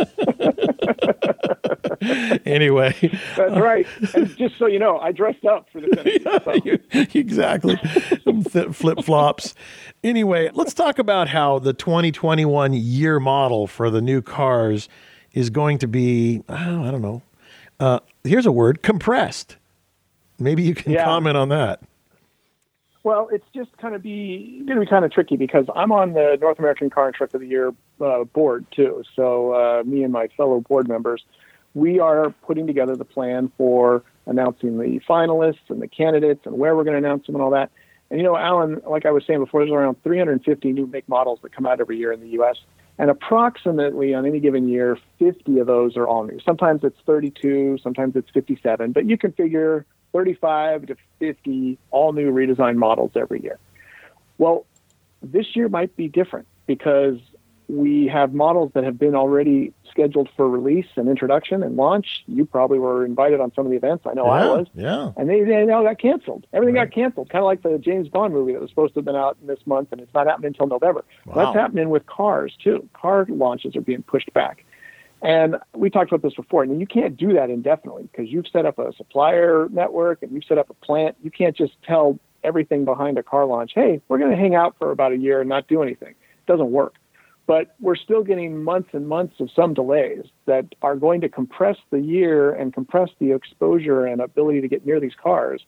[SPEAKER 2] Anyway.
[SPEAKER 7] That's right. And just so you know, I dressed up for this interview.
[SPEAKER 2] Exactly. Flip-flops. Anyway, let's talk about how the 2021 year model for the new cars is going to be, I don't know. Here's a word, compressed. Maybe you can comment on that.
[SPEAKER 7] Well, it's just going to be kind of tricky because I'm on the North American Car and Truck of the Year board too. So me and my fellow board members, we are putting together the plan for announcing the finalists and the candidates and where we're going to announce them and all that. And, you know, Alan, like I was saying before, there's around 350 new make models that come out every year in the U.S. And approximately on any given year, 50 of those are all new. Sometimes it's 32, sometimes it's 57, but you can figure 35 to 50 all new redesigned models every year. Well, this year might be different because we have models that have been already scheduled for release and introduction and launch. You probably were invited on some of the events. I know I was.
[SPEAKER 2] Yeah.
[SPEAKER 7] And they all got canceled. Everything got canceled, kind of like the James Bond movie that was supposed to have been out this month, and it's not happening until November.
[SPEAKER 2] Wow.
[SPEAKER 7] That's happening with cars, too. Car launches are being pushed back. And we talked about this before, and you can't do that indefinitely because you've set up a supplier network and you've set up a plant. You can't just tell everything behind a car launch, hey, we're going to hang out for about a year and not do anything. It doesn't work. But we're still getting months and months of some delays that are going to compress the year and compress the exposure and ability to get near these cars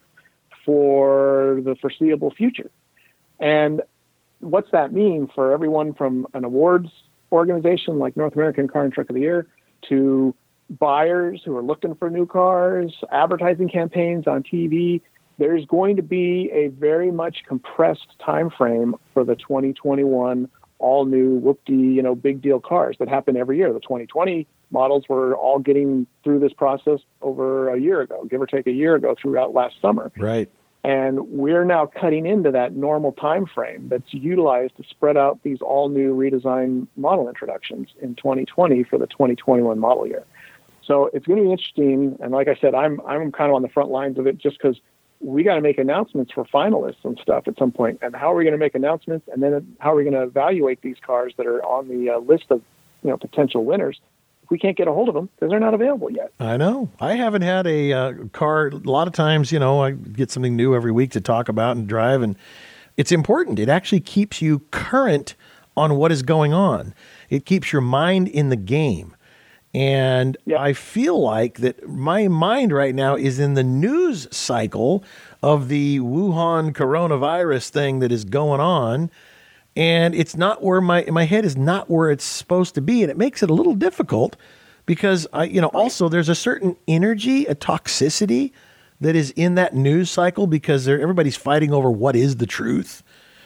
[SPEAKER 7] for the foreseeable future. And what's that mean for everyone from an awards organization like North American Car and Truck of the Year to buyers who are looking for new cars, advertising campaigns on TV? There's going to be a very much compressed time frame for the 2021 all new whoop-de, big deal cars that happen every year. The 2020 models were all getting through this process over a year ago, give or take a year ago throughout last summer.
[SPEAKER 2] Right.
[SPEAKER 7] And we're now cutting into that normal time frame that's utilized to spread out these all new redesigned model introductions in 2020 for the 2021 model year. So it's going to be interesting. And like I said, I'm kind of on the front lines of it just because we got to make announcements for finalists and stuff at some point. And how are we going to make announcements? And then how are we going to evaluate these cars that are on the list of potential winners? We can't get a hold of them because they're not available yet.
[SPEAKER 2] I know. I haven't had a car. A lot of times, I get something new every week to talk about and drive, and it's important. It actually keeps you current on what is going on. It keeps your mind in the game. And I feel like that my mind right now is in the news cycle of the Wuhan coronavirus thing that is going on. And it's not where my head is not where it's supposed to be. And it makes it a little difficult because also there's a certain energy, a toxicity that is in that news cycle because everybody's fighting over what is the truth.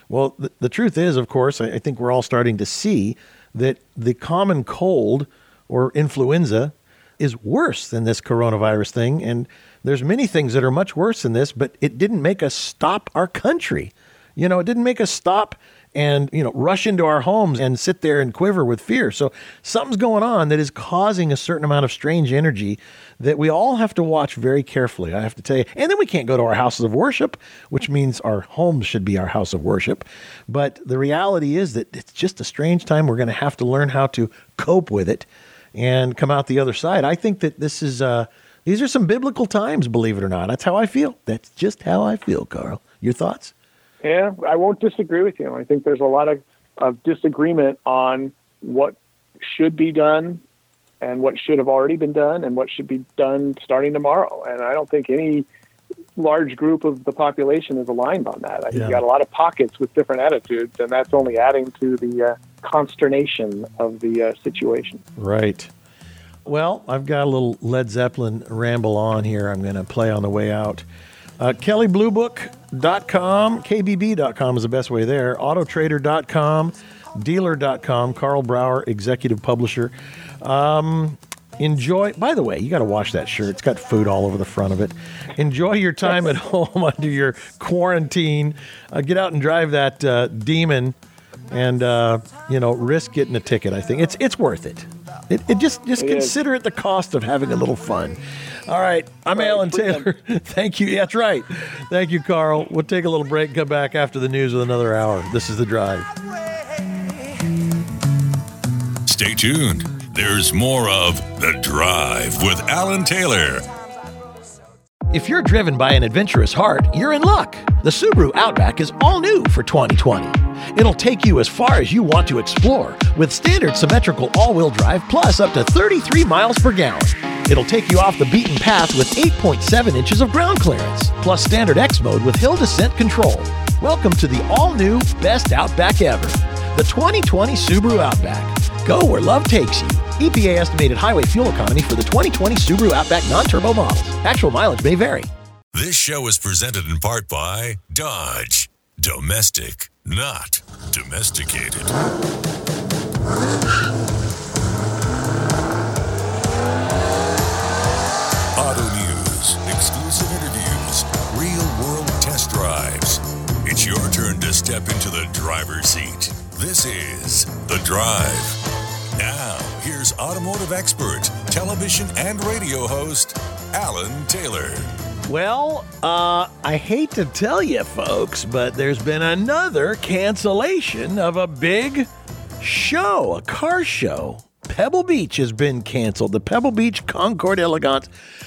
[SPEAKER 2] Well, the truth is, of course, I think we're all starting to see that the common cold or influenza is worse than this coronavirus thing. And there's many things that are much worse than this, but it didn't make us stop our country. It didn't make us stop and, rush into our homes and sit there and quiver with fear. So something's going on that is causing a certain amount of strange energy that we all have to watch very carefully, I have to tell you. And then we can't go to our houses of worship, which means our homes should be our house of worship. But the reality is that it's just a strange time. We're going to have to learn how to cope with it and come out the other side. I think that this is, these are some biblical times, believe it or not. That's how I feel. That's just how I feel, Carl. Your thoughts?
[SPEAKER 7] Yeah, I won't disagree with you. I think there's a lot of disagreement on what should be done and what should have already been done and what should be done starting tomorrow. And I don't think any large group of the population is aligned on that. I think you got a lot of pockets with different attitudes, and that's only adding to the consternation of the situation.
[SPEAKER 2] Right. Well, I've got a little Led Zeppelin ramble on here I'm going to play on the way out. KellyBlueBook.com, KBB.com is the best way there. Autotrader.com, Dealer.com, Carl Brower, Executive Publisher. Enjoy, by the way, you got to wash that shirt. It's got food all over the front of it. Enjoy your time at home under your quarantine. Get out and drive that demon and, risk getting a ticket, I think. It's worth it. It just consider it the cost of having a little fun. All right, I'm Alan Taylor. Thank you. That's right. Thank you, Carl. We'll take a little break and come back after the news with another hour. This is The Drive.
[SPEAKER 1] Stay tuned. There's more of The Drive with Alan Taylor.
[SPEAKER 2] If you're driven by an adventurous heart, you're in luck. The Subaru Outback is all new for 2020. It'll take you as far as you want to explore with standard symmetrical all-wheel drive plus up to 33 miles per gallon. It'll take you off the beaten path with 8.7 inches of ground clearance, plus standard X mode with hill descent control. Welcome to the all-new best Outback ever, the 2020 Subaru Outback. Go where love takes you. EPA estimated highway fuel economy for the 2020 Subaru Outback non-turbo models. Actual mileage may vary.
[SPEAKER 1] This show is presented in part by Dodge. Domestic, not domesticated. Auto news, exclusive interviews, real-world test drives. It's your turn to step into the driver's seat. This is The Drive. Now, here's automotive expert, television and radio host, Alan Taylor.
[SPEAKER 2] Well, I hate to tell you, folks, but there's been another cancellation of a big show, a car show. Pebble Beach has been canceled. The Pebble Beach Concours Elegance.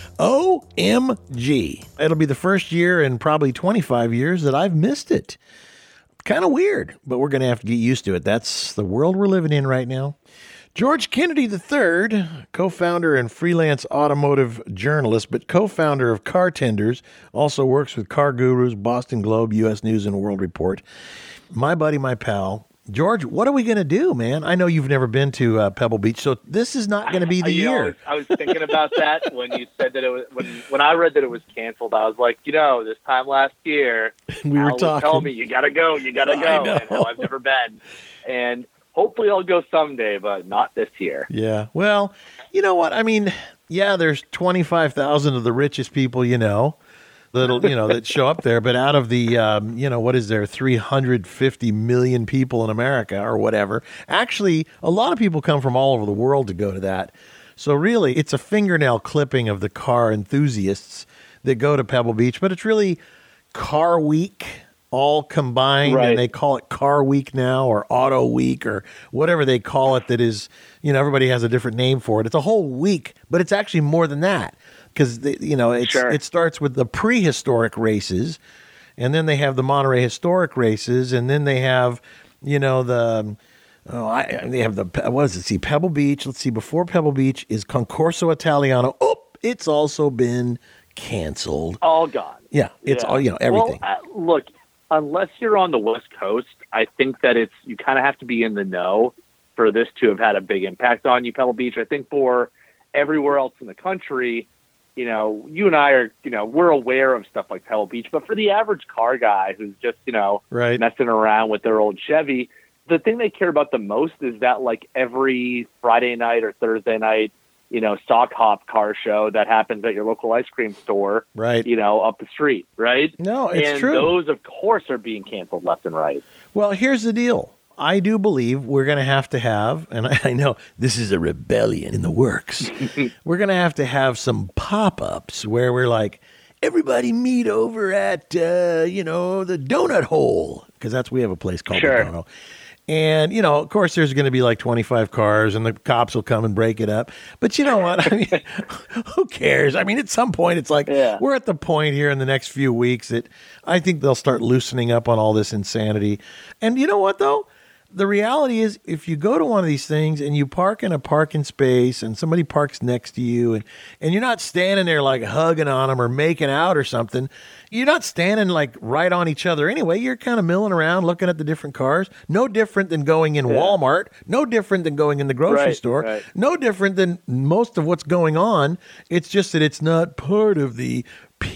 [SPEAKER 2] OMG. It'll be the first year in probably 25 years that I've missed it. Kind of weird, but we're going to have to get used to it. That's the world we're living in right now. George Kennedy III, co-founder and freelance automotive journalist, but co-founder of Car Tenders, also works with Car Gurus, Boston Globe, U.S. News and World Report. My buddy, my pal. George, what are we going to do, man? I know you've never been to Pebble Beach, so this is not going to be the year.
[SPEAKER 8] I was thinking about that when you said that it was when I read that it was canceled. I was like, this time last year,
[SPEAKER 2] we were talking.
[SPEAKER 8] Tell me you got to go, and how I've never been, and hopefully I'll go someday, but not this year.
[SPEAKER 2] Yeah. Well, you know what? I mean, yeah, there's 25,000 of the richest people, that show up there. But out of the, what is there, 350 million people in America or whatever, actually, a lot of people come from all over the world to go to that. So really, it's a fingernail clipping of the car enthusiasts that go to Pebble Beach. But it's really Car Week all combined, right. And they call it Car Week now or Auto Week or whatever they call it. That is, everybody has a different name for it. It's a whole week, but it's actually more than that because, it starts with the prehistoric races, and then they have the Monterey historic races, and then they have, they have Pebble Beach. Let's see, before Pebble Beach is Concorso Italiano. Oh, it's also been canceled.
[SPEAKER 8] All gone.
[SPEAKER 2] Yeah, it's all, everything.
[SPEAKER 8] Well, look, unless you're on the West Coast, I think that you kind of have to be in the know for this to have had a big impact on you, Pebble Beach. I think for everywhere else in the country, you know, you and I are, you know, we're aware of stuff like Pebble Beach, but for the average car guy who's just, you know,
[SPEAKER 2] Right.
[SPEAKER 8] messing around with their old Chevy, the thing they care about the most is that like every Friday night or Thursday night, you know, sock hop car show that happens at your local ice cream store,
[SPEAKER 2] Right.
[SPEAKER 8] you know, up the street, right?
[SPEAKER 2] No, it's
[SPEAKER 8] and
[SPEAKER 2] true.
[SPEAKER 8] those, of course, are being canceled left and right.
[SPEAKER 2] Well, here's the deal. I do believe we're going to have, and I know this is a rebellion in the works, we're going to have some pop-ups where we're like, everybody meet over at, you know, the Donut Hole, because we have a place called
[SPEAKER 8] Sure.
[SPEAKER 2] the Donut. And, you know, of course, there's going to be like 25 cars and the cops will come and break it up. But you know what? I mean, who cares? I mean, at some point, it's like we're at the point here in the next few weeks that I think they'll start loosening up on all this insanity. And you know what, though? The reality is, if you go to one of these things and you park in a parking space and somebody parks next to you and you're not standing there like hugging on them or making out or something, you're not standing like right on each other anyway. You're kind of milling around looking at the different cars. No different than going in Walmart. No different than going in the grocery store.
[SPEAKER 8] Right.
[SPEAKER 2] No different than most of what's going on. It's just that it's not part of the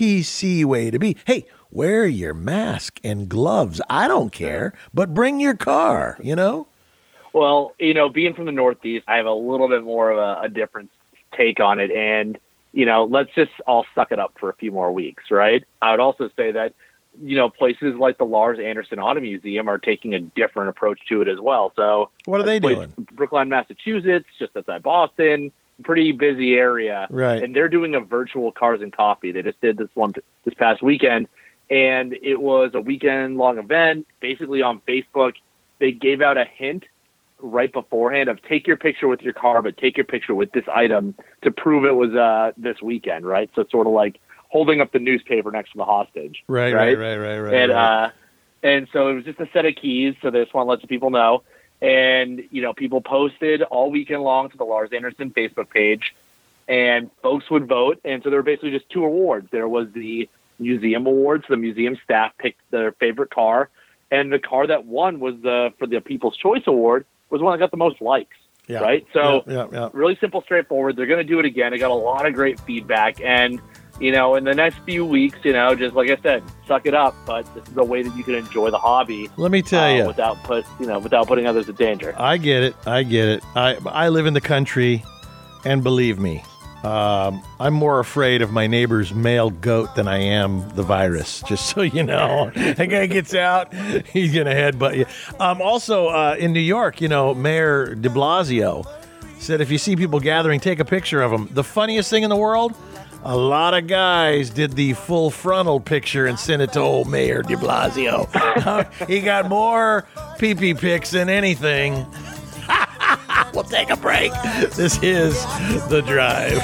[SPEAKER 2] PC way to be. Hey, wear your mask and gloves. I don't care, but bring your car, you know?
[SPEAKER 8] Well, you know, being from the Northeast, I have a little bit more of a different take on it. And, you know, let's just all suck it up for a few more weeks, right? I would also say that, you know, places like the Lars Anderson Auto Museum are taking a different approach to it as well. So
[SPEAKER 2] what are they doing?
[SPEAKER 8] Brookline, Massachusetts, just outside Boston, pretty busy area.
[SPEAKER 2] Right.
[SPEAKER 8] And they're doing a virtual Cars and Coffee. They just did this one this past weekend. And it was a weekend-long event. Basically, on Facebook, they gave out a hint right beforehand of take your picture with your car, but take your picture with this item to prove it was this weekend, right? So it's sort of like holding up the newspaper next to the hostage.
[SPEAKER 2] Right.
[SPEAKER 8] And so it was just a set of keys, so they just want to let the people know. And, you know, people posted all weekend long to the Lars Anderson Facebook page, and folks would vote. And so there were basically just two awards. There was the museum awards. The museum staff picked their favorite car, and the car that won was for the People's Choice Award was one that got the most likes.
[SPEAKER 2] Yeah.
[SPEAKER 8] Right? So
[SPEAKER 2] Yeah.
[SPEAKER 8] really simple, straightforward. They're going to do it again. I got a lot of great feedback, and you know, in the next few weeks, you know, just like I said, suck it up. But this is a way that you can enjoy the hobby.
[SPEAKER 2] Let me tell you,
[SPEAKER 8] without putting others in danger.
[SPEAKER 2] I get it. I live in the country, and believe me, I'm more afraid of my neighbor's male goat than I am the virus. Just so you know, that guy gets out, he's gonna headbutt you. Also, in New York, you know, Mayor De Blasio said if you see people gathering, take a picture of them. The funniest thing in the world. A lot of guys did the full frontal picture and sent it to old Mayor de Blasio. He got more pee-pee pics than anything. We'll take a break. This is The Drive.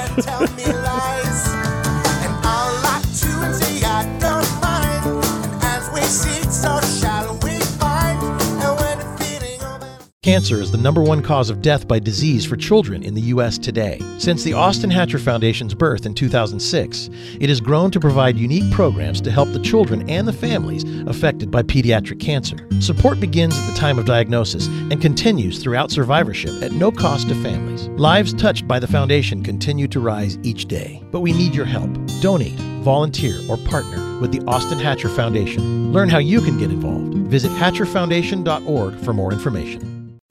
[SPEAKER 2] Cancer is the #1 cause of death by disease for children in the U.S. today. Since the Austin Hatcher Foundation's birth in 2006, it has grown to provide unique programs to help the children and the families affected by pediatric cancer. Support begins at the time of diagnosis and continues throughout survivorship at no cost to families. Lives touched by the foundation continue to rise each day, but we need your help. Donate, volunteer, or partner with the Austin Hatcher Foundation. Learn how you can get involved. Visit hatcherfoundation.org for more information.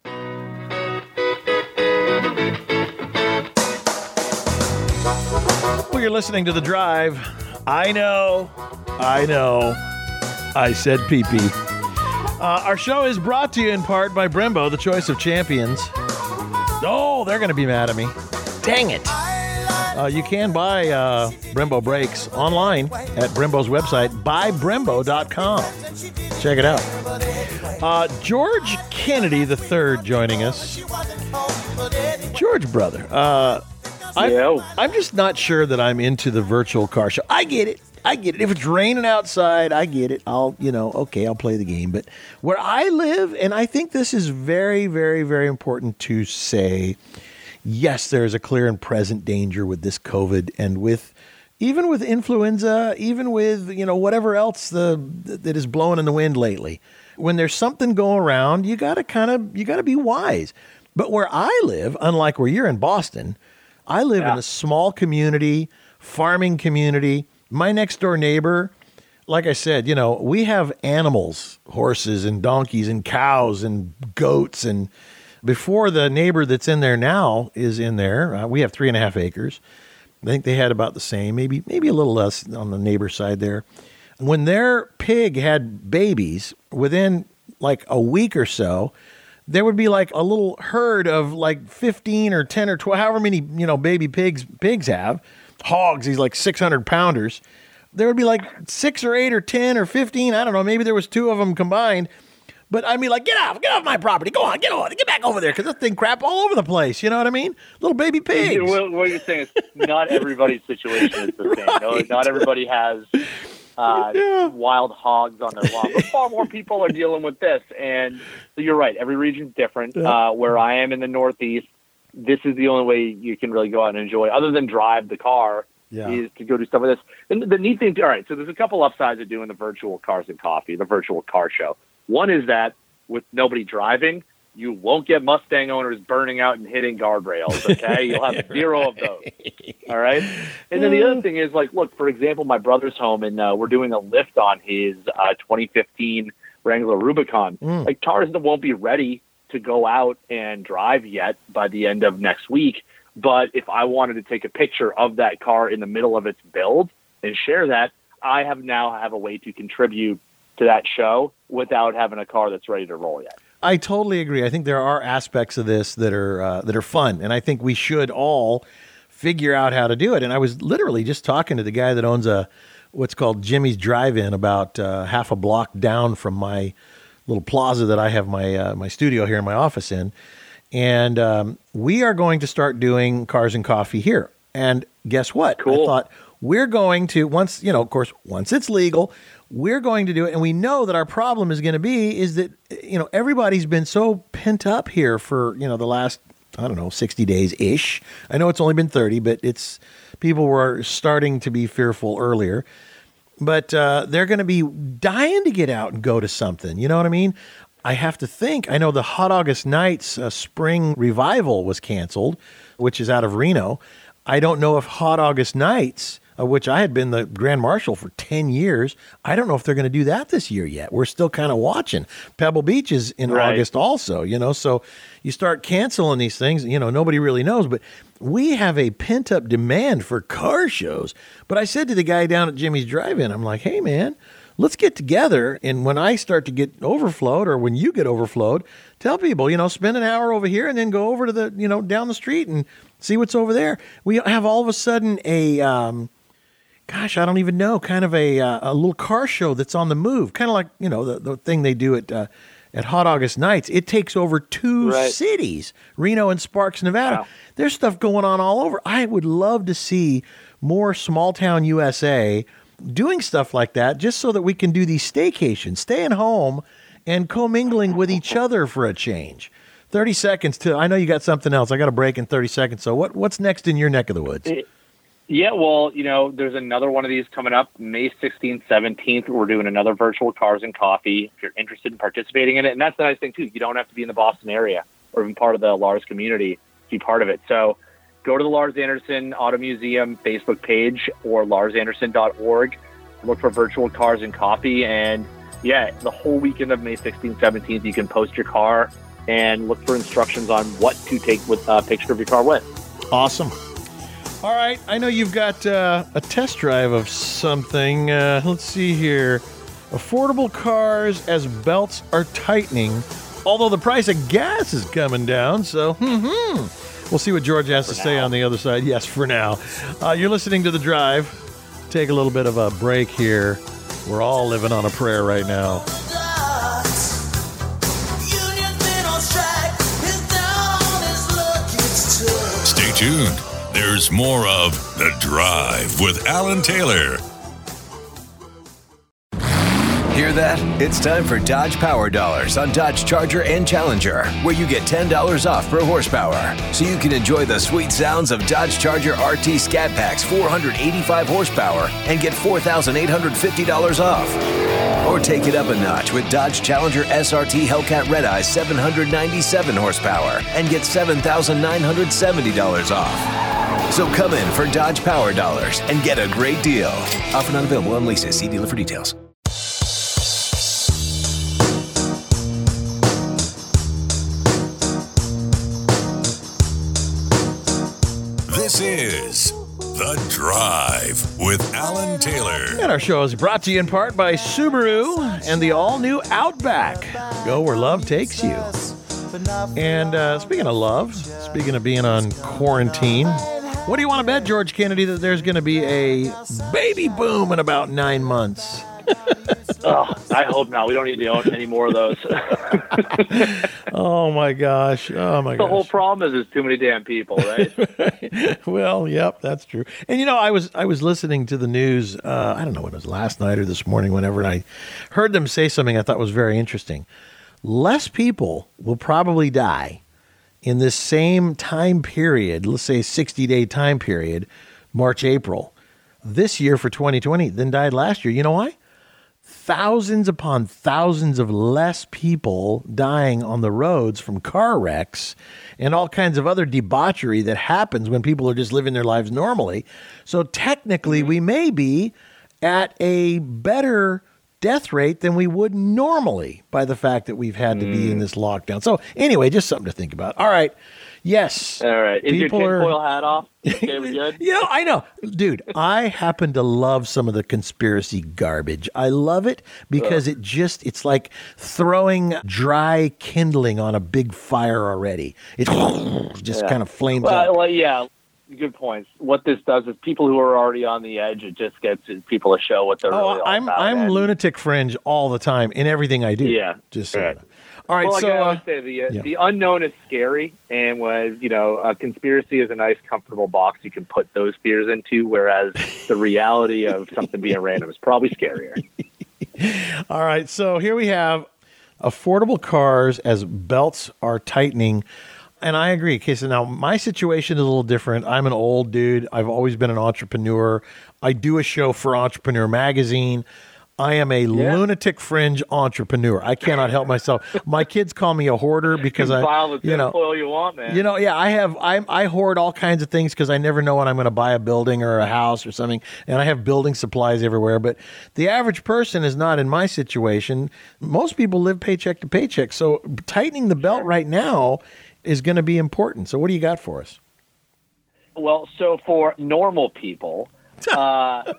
[SPEAKER 2] You're listening to The Drive. I know. I said pee-pee. Our show is brought to you in part by Brembo, the choice of champions. Oh, they're going to be mad at me. Dang it. You can buy Brembo brakes online at Brembo's website, buybrembo.com. Check it out. George Kennedy III joining us. George, brother. I'm just not sure that I'm into the virtual car show. I get it. If it's raining outside, I get it. I'll play the game. But where I live, and I think this is very, very, very important to say, yes, there is a clear and present danger with this COVID and even with influenza, even with, you know, whatever else that is blowing in the wind lately. When there's something going around, you got to be wise. But where I live, unlike where you're in Boston, I live in a small community farming community. My next door neighbor, like I said, we have animals, horses and donkeys and cows and goats. And before the neighbor that's in there now is in there, we have 3.5 acres. I think they had about the same, maybe a little less on the neighbor side there. When their pig had babies, within like a week or so, there would be like a little herd of like 15 or 10 or 12, however many, baby pigs have, hogs, these like 600 pounders. There would be like 6 or 8 or 10 or 15. I don't know. Maybe there was 2 of them combined. But I mean, like, get off my property. Go on, get back over there, because this thing crap all over the place. You know what I mean? Little baby pigs.
[SPEAKER 8] What you're saying is not everybody's situation is the same. No, not everybody has wild hogs on their lawn. But far more people are dealing with this. And so you're right. Every region's different. Where I am in the Northeast, this is the only way you can really go out and enjoy, other than drive the car, is to go do stuff like this. And the neat thing, all right, so there's a couple upsides of doing the virtual Cars and Coffee, the virtual car show. One is that with nobody driving, you won't get Mustang owners burning out and hitting guardrails, okay? You'll have 0 of those, all right? And then the other thing is, like, look, for example, my brother's home, and we're doing a lift on his 2015 Wrangler Rubicon. Like, cars that won't be ready to go out and drive yet by the end of next week. But if I wanted to take a picture of that car in the middle of its build and share that, I now have a way to contribute to that show without having a car that's ready to roll yet.
[SPEAKER 2] I totally agree. I think there are aspects of this that are fun, and I think we should all figure out how to do it. And I was literally just talking to the guy that owns what's called Jimmy's Drive-In, about half a block down from my little plaza that I have my studio here in my office in. And we are going to start doing Cars and Coffee here. And guess what?
[SPEAKER 8] Cool.
[SPEAKER 2] I thought we're going to, once it's legal, we're going to do it. And we know that our problem is going to be is that, everybody's been so pent up here for, the last, 60 days-ish. I know it's only been 30, but people were starting to be fearful earlier. But they're going to be dying to get out and go to something. You know what I mean? I have to think. I know the Hot August Nights spring revival was canceled, which is out of Reno. I don't know if Hot August Nights, which I had been the Grand Marshal for 10 years, I don't know if they're going to do that this year yet. We're still kind of watching. Pebble Beach is in August also, so you start canceling these things, nobody really knows. But we have a pent-up demand for car shows. But I said to the guy down at Jimmy's Drive-In, I'm like, hey, man, let's get together, and when I start to get overflowed, or when you get overflowed, tell people, spend an hour over here and then go over to the, down the street and see what's over there. We have all of a sudden a, I don't even know, kind of a little car show that's on the move, kind of like, the thing they do at Hot August Nights. It takes over 2 cities, Reno and Sparks, Nevada. Wow. There's stuff going on all over. I would love to see more small town USA doing stuff like that, just so that we can do these staycations, staying home and commingling with each other for a change. 30 seconds to, I know you got something else. I got a break in 30 seconds. So what's next in your neck of the woods?
[SPEAKER 8] Yeah, well, there's another one of these coming up May 16th, 17th. We're doing another virtual Cars and Coffee if you're interested in participating in it. And that's the nice thing, too. You don't have to be in the Boston area or even part of the Lars community to be part of it. So go to the Lars Anderson Auto Museum Facebook page or larsanderson.org. Look for virtual Cars and Coffee. And, yeah, the whole weekend of May 16th, 17th, you can post your car and look for instructions on what to take with a picture of your car with.
[SPEAKER 2] Awesome. All right. I know you've got a test drive of something. Let's see here. Affordable cars as belts are tightening, although the price of gas is coming down. So, we'll see what George has to say on the other side. Yes, for now. You're listening to The Drive. Take a little bit of a break here. We're all living on a prayer right now.
[SPEAKER 1] Stay tuned. There's more of The Drive with Alan Taylor.
[SPEAKER 6] Hear that? It's time for Dodge Power Dollars on Dodge Charger and Challenger, where you get $10 off per horsepower. So you can enjoy the sweet sounds of Dodge Charger RT Scat Pack's 485 horsepower and get $4,850 off. Or take it up a notch with Dodge Challenger SRT Hellcat Redeye 797 horsepower and get $7,970 off. So come in for Dodge Power Dollars and get a great deal. Offer not available on leases. See dealer for details.
[SPEAKER 1] This is The Drive with Alan Taylor.
[SPEAKER 2] And our show is brought to you in part by Subaru and the all-new Outback. Go where love takes you. And speaking of love, speaking of being on quarantine, what do you want to bet, George Kennedy, that there's going to be a baby boom in about 9 months?
[SPEAKER 8] Oh, I hope not. We don't need to own any more of those.
[SPEAKER 2] Oh my gosh.
[SPEAKER 8] The whole problem is there's too many damn people, right?
[SPEAKER 2] Well, yep, that's true. And you know, I was listening to the news, I don't know when it was, last night or this morning, whenever, and I heard them say something I thought was very interesting. Less people will probably die in this same time period, let's say 60-day time period, March, April, this year for 2020 than died last year. You know why? Thousands upon thousands of less people dying on the roads from car wrecks and all kinds of other debauchery that happens when people are just living their lives normally. So technically, we may be at a better death rate than we would normally by the fact that we've had to be in this lockdown. So anyway, just something to think about. All right. Yes.
[SPEAKER 8] All right. Is your tinfoil hat off? Okay, we good?
[SPEAKER 2] You know, I know. Dude, I happen to love some of the conspiracy garbage. I love it because it's like throwing dry kindling on a big fire already. It just kind of flames up.
[SPEAKER 8] Well, yeah. Good points. What this does is people who are already on the edge, it just gets people to show what they're really all about.
[SPEAKER 2] I'm lunatic fringe all the time in everything I do.
[SPEAKER 8] Yeah.
[SPEAKER 2] Just so you know. All right,
[SPEAKER 8] well,
[SPEAKER 2] so
[SPEAKER 8] I always say the unknown is scary, and when a conspiracy is a nice, comfortable box you can put those fears into, whereas the reality of something being random is probably scarier.
[SPEAKER 2] All right, so here we have affordable cars as belts are tightening. And I agree. Okay, so now my situation is a little different. I'm an old dude. I've always been an entrepreneur. I do a show for Entrepreneur Magazine. I am a lunatic fringe entrepreneur. I cannot help myself. My kids call me a hoarder because
[SPEAKER 8] you want, man.
[SPEAKER 2] I hoard all kinds of things because I never know when I'm going to buy a building or a house or something, and I have building supplies everywhere. But the average person is not in my situation. Most people live paycheck to paycheck. So tightening the belt right now is going to be important. So what do you got for us?
[SPEAKER 8] Well, so for normal people, the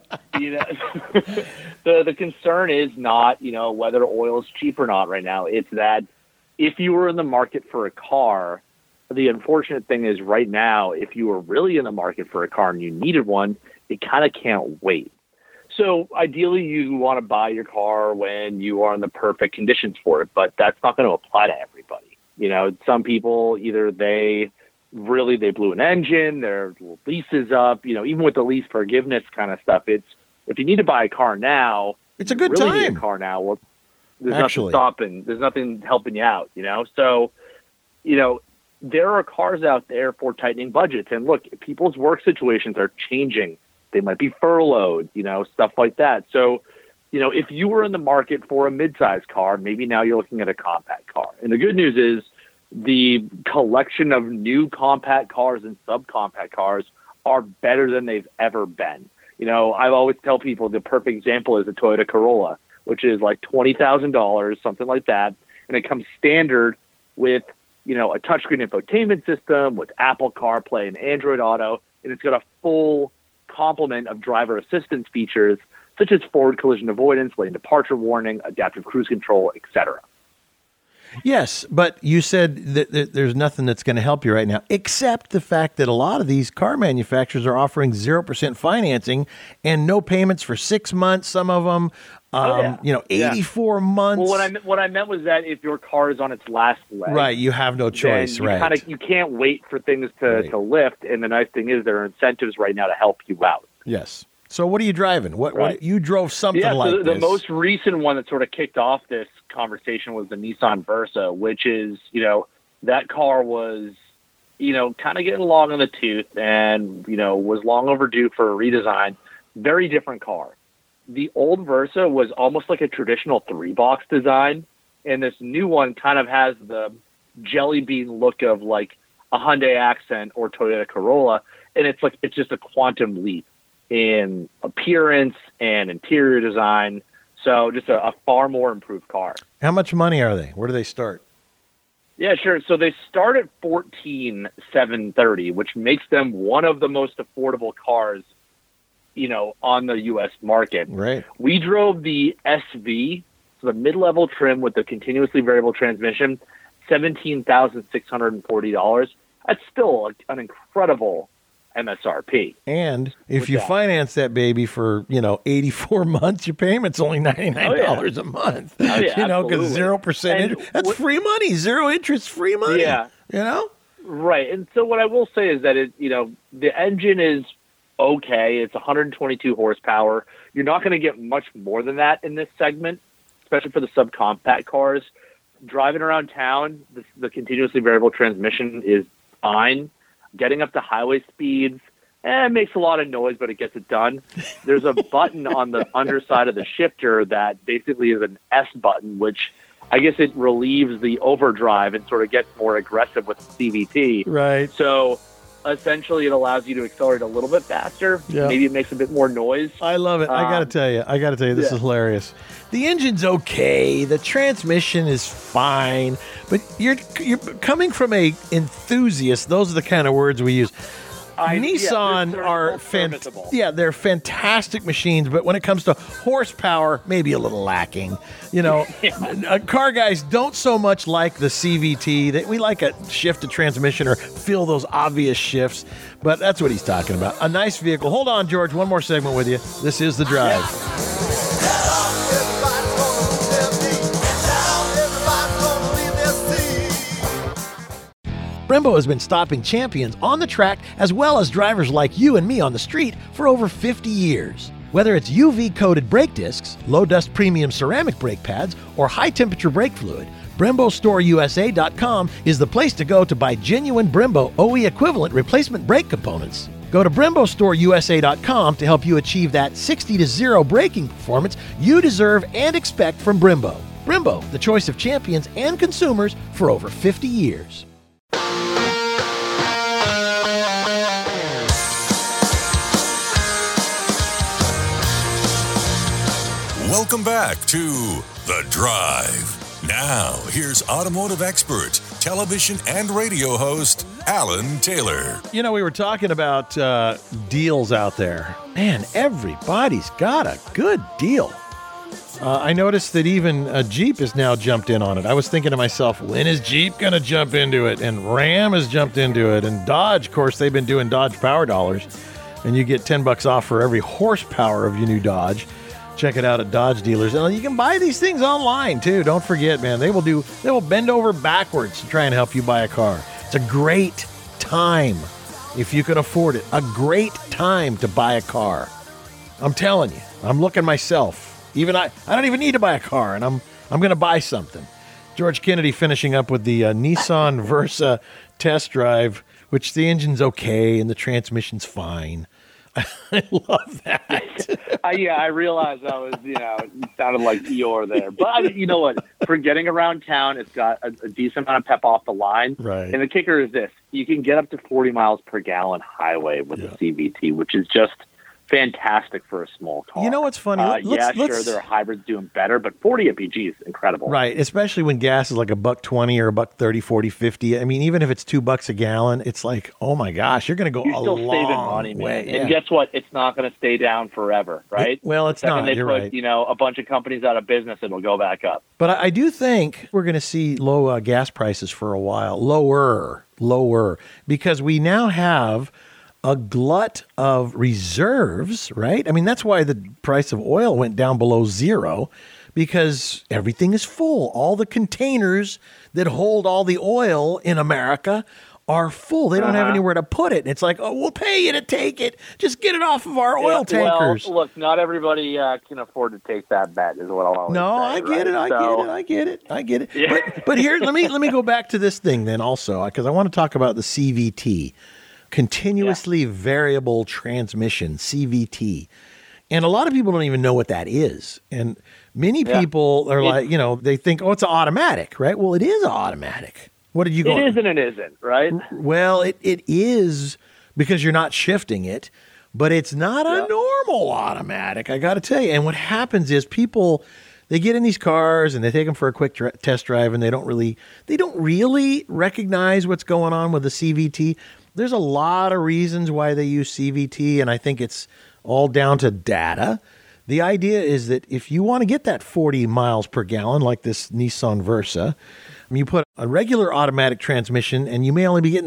[SPEAKER 8] concern is not, whether oil is cheap or not right now. It's that if you were in the market for a car, the unfortunate thing is right now, if you were really in the market for a car and you needed one, it kind of can't wait. So ideally, you want to buy your car when you are in the perfect conditions for it, but that's not going to apply to everybody. Some people, either they blew an engine, their lease is up, even with the lease forgiveness kind of stuff. It's, if you need to buy a car now,
[SPEAKER 2] it's a good
[SPEAKER 8] really
[SPEAKER 2] time.
[SPEAKER 8] Need a car now. Well, there's nothing helping you out, So, there are cars out there for tightening budgets. And look, people's work situations are changing. They might be furloughed, stuff like that. So, if you were in the market for a mid-sized car, maybe now you're looking at a compact car. And the good news is the collection of new compact cars and subcompact cars are better than they've ever been. I always tell people the perfect example is a Toyota Corolla, which is like $20,000, something like that. And it comes standard with, a touchscreen infotainment system with Apple CarPlay and Android Auto. And it's got a full complement of driver assistance features such as forward collision avoidance, lane departure warning, adaptive cruise control, etc.
[SPEAKER 2] Yes, but you said that there's nothing that's going to help you right now, except the fact that a lot of these car manufacturers are offering 0% financing and no payments for 6 months. Some of them, 84 months.
[SPEAKER 8] Well, what I meant was that if your car is on its last leg,
[SPEAKER 2] right, you have no choice.
[SPEAKER 8] Right, you can't wait for things to lift. And the nice thing is there are incentives right now to help you out.
[SPEAKER 2] Yes. So what are you driving? What you drove something like this?
[SPEAKER 8] The most recent one that sort of kicked off this conversation was the Nissan Versa, which is, that car was, kind of getting long in the tooth and, was long overdue for a redesign. Very different car. The old Versa was almost like a traditional 3-box design, and this new one kind of has the jelly bean look of like a Hyundai Accent or Toyota Corolla, and it's just a quantum leap in appearance and interior design. So just a far more improved car.
[SPEAKER 2] How much money are they? Where do they start?
[SPEAKER 8] Yeah, sure. So they start at $14,730, which makes them one of the most affordable cars, on the U.S. market.
[SPEAKER 2] Right.
[SPEAKER 8] We drove the SV, so the mid-level trim with the continuously variable transmission, $17,640. That's still an incredible MSRP.
[SPEAKER 2] And if you finance that baby for, 84 months, your payment's only $99 a month.
[SPEAKER 8] Oh, yeah,
[SPEAKER 2] because 0% interest. That's free money. Zero interest, free money.
[SPEAKER 8] Yeah.
[SPEAKER 2] Right.
[SPEAKER 8] And so what I will say is that the engine is okay. It's 122 horsepower. You're not going to get much more than that in this segment, especially for the subcompact cars. Driving around town, the continuously variable transmission is fine. Getting up to highway speeds, it makes a lot of noise, but it gets it done. There's a button on the underside of the shifter that basically is an S button, which I guess it relieves the overdrive and sort of gets more aggressive with the CVT.
[SPEAKER 2] Right.
[SPEAKER 8] So essentially it allows you to accelerate a little bit faster.
[SPEAKER 2] Yeah.
[SPEAKER 8] Maybe it makes a bit more noise.
[SPEAKER 2] I love it. I got to tell you, this is hilarious. The engine's okay. The transmission is fine. But you're coming from a enthusiast. Those are the kind of words we use. Nissan are they're fantastic machines, but when it comes to horsepower, maybe a little lacking. Car guys don't so much like the CVT. We like a shifted transmission or feel those obvious shifts, but that's what he's talking about. A nice vehicle. Hold on, George. One more segment with you. This is The Drive. Brembo has been stopping champions on the track as well as drivers like you and me on the street for over 50 years. Whether it's UV-coated brake discs, low-dust premium ceramic brake pads, or high-temperature brake fluid, BremboStoreUSA.com is the place to go to buy genuine Brembo OE equivalent replacement brake components. Go to BremboStoreUSA.com to help you achieve that 60-0 braking performance you deserve and expect from Brembo. Brembo, the choice of champions and consumers for over 50 years.
[SPEAKER 1] Welcome back to The Drive. Now, here's automotive expert, television and radio host, Alan Taylor.
[SPEAKER 2] We were talking about deals out there. Man, everybody's got a good deal. I noticed that even Jeep has now jumped in on it. I was thinking to myself, when is Jeep going to jump into it? And Ram has jumped into it. And Dodge, of course, they've been doing Dodge Power Dollars. And you get $10 off for every horsepower of your new Dodge. Check it out at Dodge dealers. And you can buy these things online, too. Don't forget, man. They will bend over backwards to try and help you buy a car. It's a great time, if you can afford it, a great time to buy a car. I'm telling you, I'm looking myself. Even I don't even need to buy a car, and I'm going to buy something. George Kennedy finishing up with the Nissan Versa test drive, which the engine's okay and the transmission's fine. I love that.
[SPEAKER 8] I realized I was, it sounded like Eeyore there. But you know what? For getting around town, it's got a decent amount of pep off the line.
[SPEAKER 2] Right.
[SPEAKER 8] And the kicker is this. You can get up to 40 miles per gallon highway with the CVT, which is just fantastic for a small car.
[SPEAKER 2] You know what's funny?
[SPEAKER 8] Sure, there are hybrids doing better, but 40 mpg is incredible.
[SPEAKER 2] Right, especially when gas is like $1.20 or $1.30, 40, 50. I mean, even if it's $2 a gallon, it's like, oh my gosh, you're going to go
[SPEAKER 8] you're
[SPEAKER 2] a
[SPEAKER 8] still
[SPEAKER 2] long
[SPEAKER 8] saving money, man.
[SPEAKER 2] way.
[SPEAKER 8] And guess what? It's not going to stay down forever, right?
[SPEAKER 2] It's not.
[SPEAKER 8] They
[SPEAKER 2] you're
[SPEAKER 8] put,
[SPEAKER 2] right.
[SPEAKER 8] A bunch of companies out of business, it'll go back up.
[SPEAKER 2] But I do think we're going to see low gas prices for a while, lower, because we now have a glut of reserves, right? I mean, that's why the price of oil went down below zero, because everything is full. All the containers that hold all the oil in America are full. They don't have anywhere to put it. And it's like, oh, we'll pay you to take it. Just get it off of our oil tankers.
[SPEAKER 8] Well, look, not everybody can afford to take that bet, is what I'll always say.
[SPEAKER 2] I get it.
[SPEAKER 8] Yeah.
[SPEAKER 2] But here, let me go back to this thing then also, because I want to talk about the CVT. Continuously variable transmission, CVT. And a lot of people don't even know what that is. And many people are like, they think, oh, it's an automatic, right? Well, it is automatic. What did you go?
[SPEAKER 8] It is and it isn't, right?
[SPEAKER 2] Well, it is because you're not shifting it, but it's not a normal automatic, I got to tell you. And what happens is people, they get in these cars and they take them for a quick test drive, and they don't really recognize what's going on with the CVT. There's a lot of reasons why they use CVT, and I think it's all down to data. The idea is that if you want to get that 40 miles per gallon, like this Nissan Versa, you put a regular automatic transmission and you may only be getting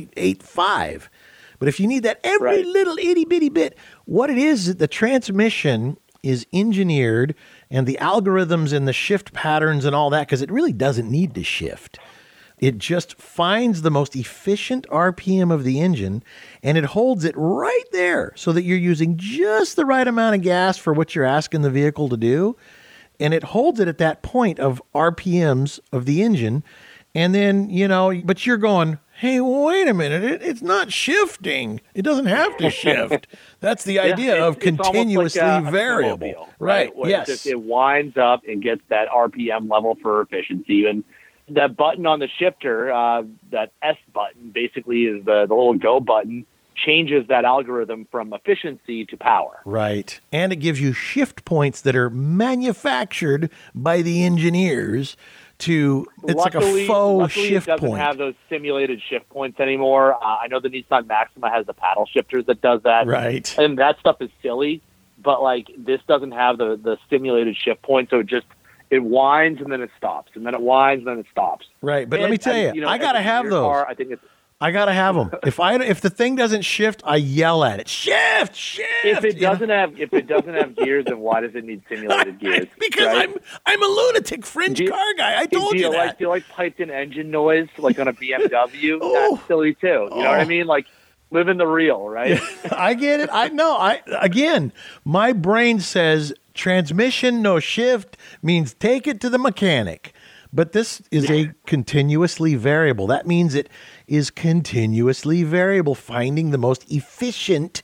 [SPEAKER 2] 38.5. But if you need that every little itty bitty bit, what it is the transmission is engineered, and the algorithms and the shift patterns and all that, because it really doesn't need to shift. It just finds the most efficient RPM of the engine, and it holds it right there so that you're using just the right amount of gas for what you're asking the vehicle to do. And it holds it at that point of RPMs of the engine. And then, but you're going, hey, wait a minute, it's not shifting. It doesn't have to shift. That's the idea of continuously variable.
[SPEAKER 8] Right.
[SPEAKER 2] Yes.
[SPEAKER 8] It winds up and gets that RPM level for efficiency. And that button on the shifter, that S button, basically is the little go button, changes that algorithm from efficiency to power.
[SPEAKER 2] Right. And it gives you shift points that are manufactured by the engineers to, it's
[SPEAKER 8] luckily,
[SPEAKER 2] like a faux
[SPEAKER 8] luckily
[SPEAKER 2] shift
[SPEAKER 8] it doesn't
[SPEAKER 2] point.
[SPEAKER 8] have those simulated shift points anymore. I know the Nissan Maxima has the paddle shifters that does that.
[SPEAKER 2] Right.
[SPEAKER 8] And that stuff is silly, but this doesn't have the simulated shift point, so it winds and then it stops, and then it winds and then it stops.
[SPEAKER 2] Right, but let me tell you, I got to have those.
[SPEAKER 8] Car,
[SPEAKER 2] I got to have them. If the thing doesn't shift, I yell at it. Shift.
[SPEAKER 8] If it doesn't have gears, then why does it need simulated gears?
[SPEAKER 2] Because
[SPEAKER 8] right?
[SPEAKER 2] I'm a lunatic fringe car guy. I told you that.
[SPEAKER 8] Do you like piped-in engine noise like on a BMW? That's silly too. You know what I mean? Like, live in the real, right?
[SPEAKER 2] I get it. Again, my brain says transmission, no shift means take it to the mechanic. But this is a continuously variable. That means it is continuously variable, finding the most efficient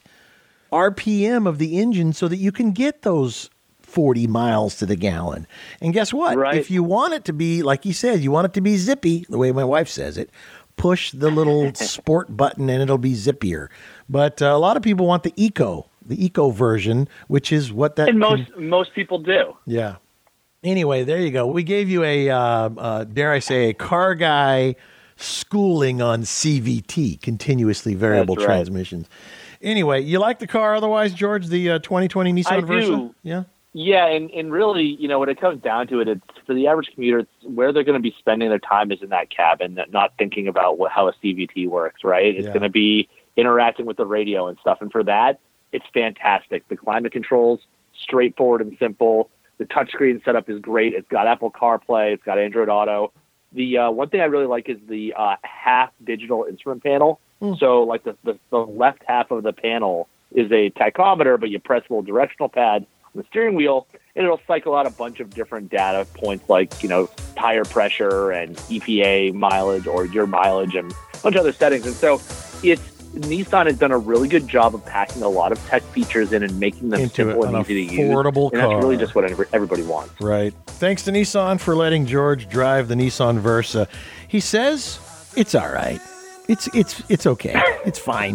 [SPEAKER 2] RPM of the engine so that you can get those 40 miles to the gallon. And guess what?
[SPEAKER 8] Right.
[SPEAKER 2] If you want it to be, like you said, you want it to be zippy, the way my wife says it, push the little sport button and it'll be zippier. But a lot of people want the eco version, which is what that...
[SPEAKER 8] And most people do.
[SPEAKER 2] Yeah. Anyway, there you go. We gave you dare I say, a car guy schooling on CVT, continuously variable transmissions. Anyway, you like the car otherwise, George, the 2020 Nissan Versa?
[SPEAKER 8] Do.
[SPEAKER 2] Yeah?
[SPEAKER 8] Yeah, and really, when it comes down to it, it's for the average commuter, it's where they're going to be spending their time is in that cabin, not thinking about how a CVT works, right? It's going to be interacting with the radio and stuff. And for that, it's fantastic. The climate controls, straightforward and simple. The touchscreen setup is great. It's got Apple CarPlay. It's got Android Auto. The one thing I really like is the half digital instrument panel. So like the left half of the panel is a tachometer, but you press a little directional pad on the steering wheel, and it'll cycle out a bunch of different data points like, tire pressure and EPA mileage or your mileage and a bunch of other settings. And so Nissan has done a really good job of packing a lot of tech features in and making them simple and easy to use.
[SPEAKER 2] Affordable car.
[SPEAKER 8] And that's really just what everybody wants.
[SPEAKER 2] Right. Thanks to Nissan for letting George drive the Nissan Versa. He says it's all right. It's okay. It's fine.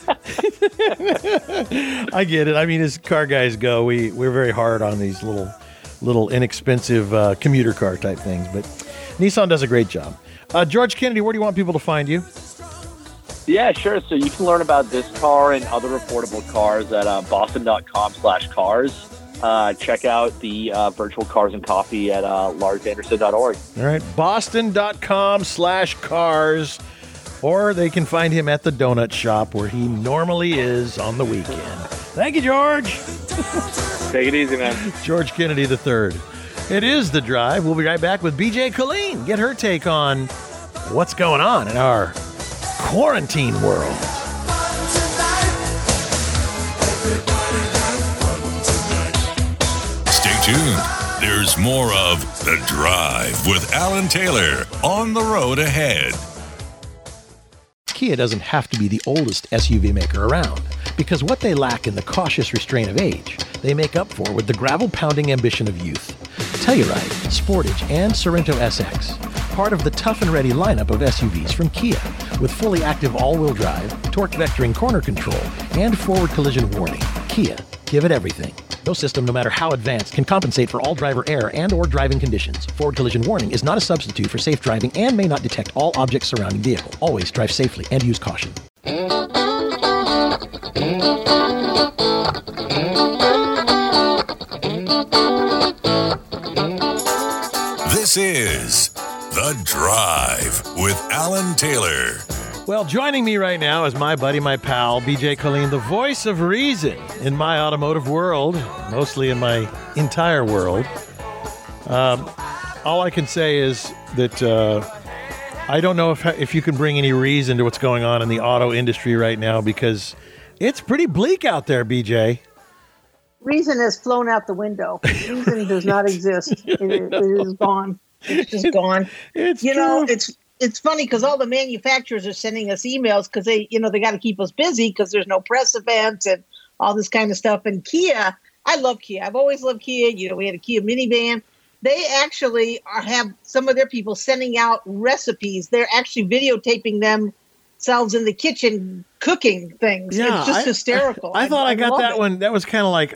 [SPEAKER 2] I get it. I mean, as car guys go, we're very hard on these little inexpensive commuter car type things, but Nissan does a great job. George Kennedy, where do you want people to find you?
[SPEAKER 8] Yeah, sure. So you can learn about this car and other affordable cars at boston.com/cars. Check out the virtual cars and coffee at larsanderson.org.
[SPEAKER 2] All right, boston.com/cars. Or they can find him at the donut shop where he normally is on the weekend. Thank you, George.
[SPEAKER 8] Take it easy, man.
[SPEAKER 2] George Kennedy III. It is The Drive. We'll be right back with BJ Colleen. Get her take on what's going on in our quarantine world.
[SPEAKER 1] Stay tuned. There's more of The Drive with Alan Taylor on the road ahead.
[SPEAKER 2] Kia doesn't have to be the oldest SUV maker around, because what they lack in the cautious restraint of age, they make up for with the gravel-pounding ambition of youth. Telluride, Sportage, and Sorento SX. part of the Tough and Ready lineup of SUVs from Kia, with fully active all-wheel drive, torque vectoring corner control, and forward collision warning. Kia, give it everything. No system, no matter how advanced, can compensate for all driver error and or driving conditions. Forward collision warning is not a substitute for safe driving and may not detect all objects surrounding vehicle. Always drive safely and use caution.
[SPEAKER 1] This is The Drive with Alan Taylor.
[SPEAKER 2] Well, joining me right now is my buddy, my pal, BJ Colleen, the voice of reason in my automotive world, mostly in my entire world. All I can say is that I don't know if you can bring any reason to what's going on in the auto industry right now, because it's pretty bleak out there, BJ.
[SPEAKER 9] Reason has flown out the window. Reason does not exist. It is gone. It's just gone. It's funny because all the manufacturers are sending us emails because they got to keep us busy because there's no press events and all this kind of stuff. And Kia, I love Kia. I've always loved Kia. We had a Kia minivan. They actually have some of their people sending out recipes. They're actually videotaping themselves in the kitchen cooking things.
[SPEAKER 2] Yeah,
[SPEAKER 9] it's just hysterical.
[SPEAKER 2] I thought I got that
[SPEAKER 9] it.
[SPEAKER 2] one. That was kind of like,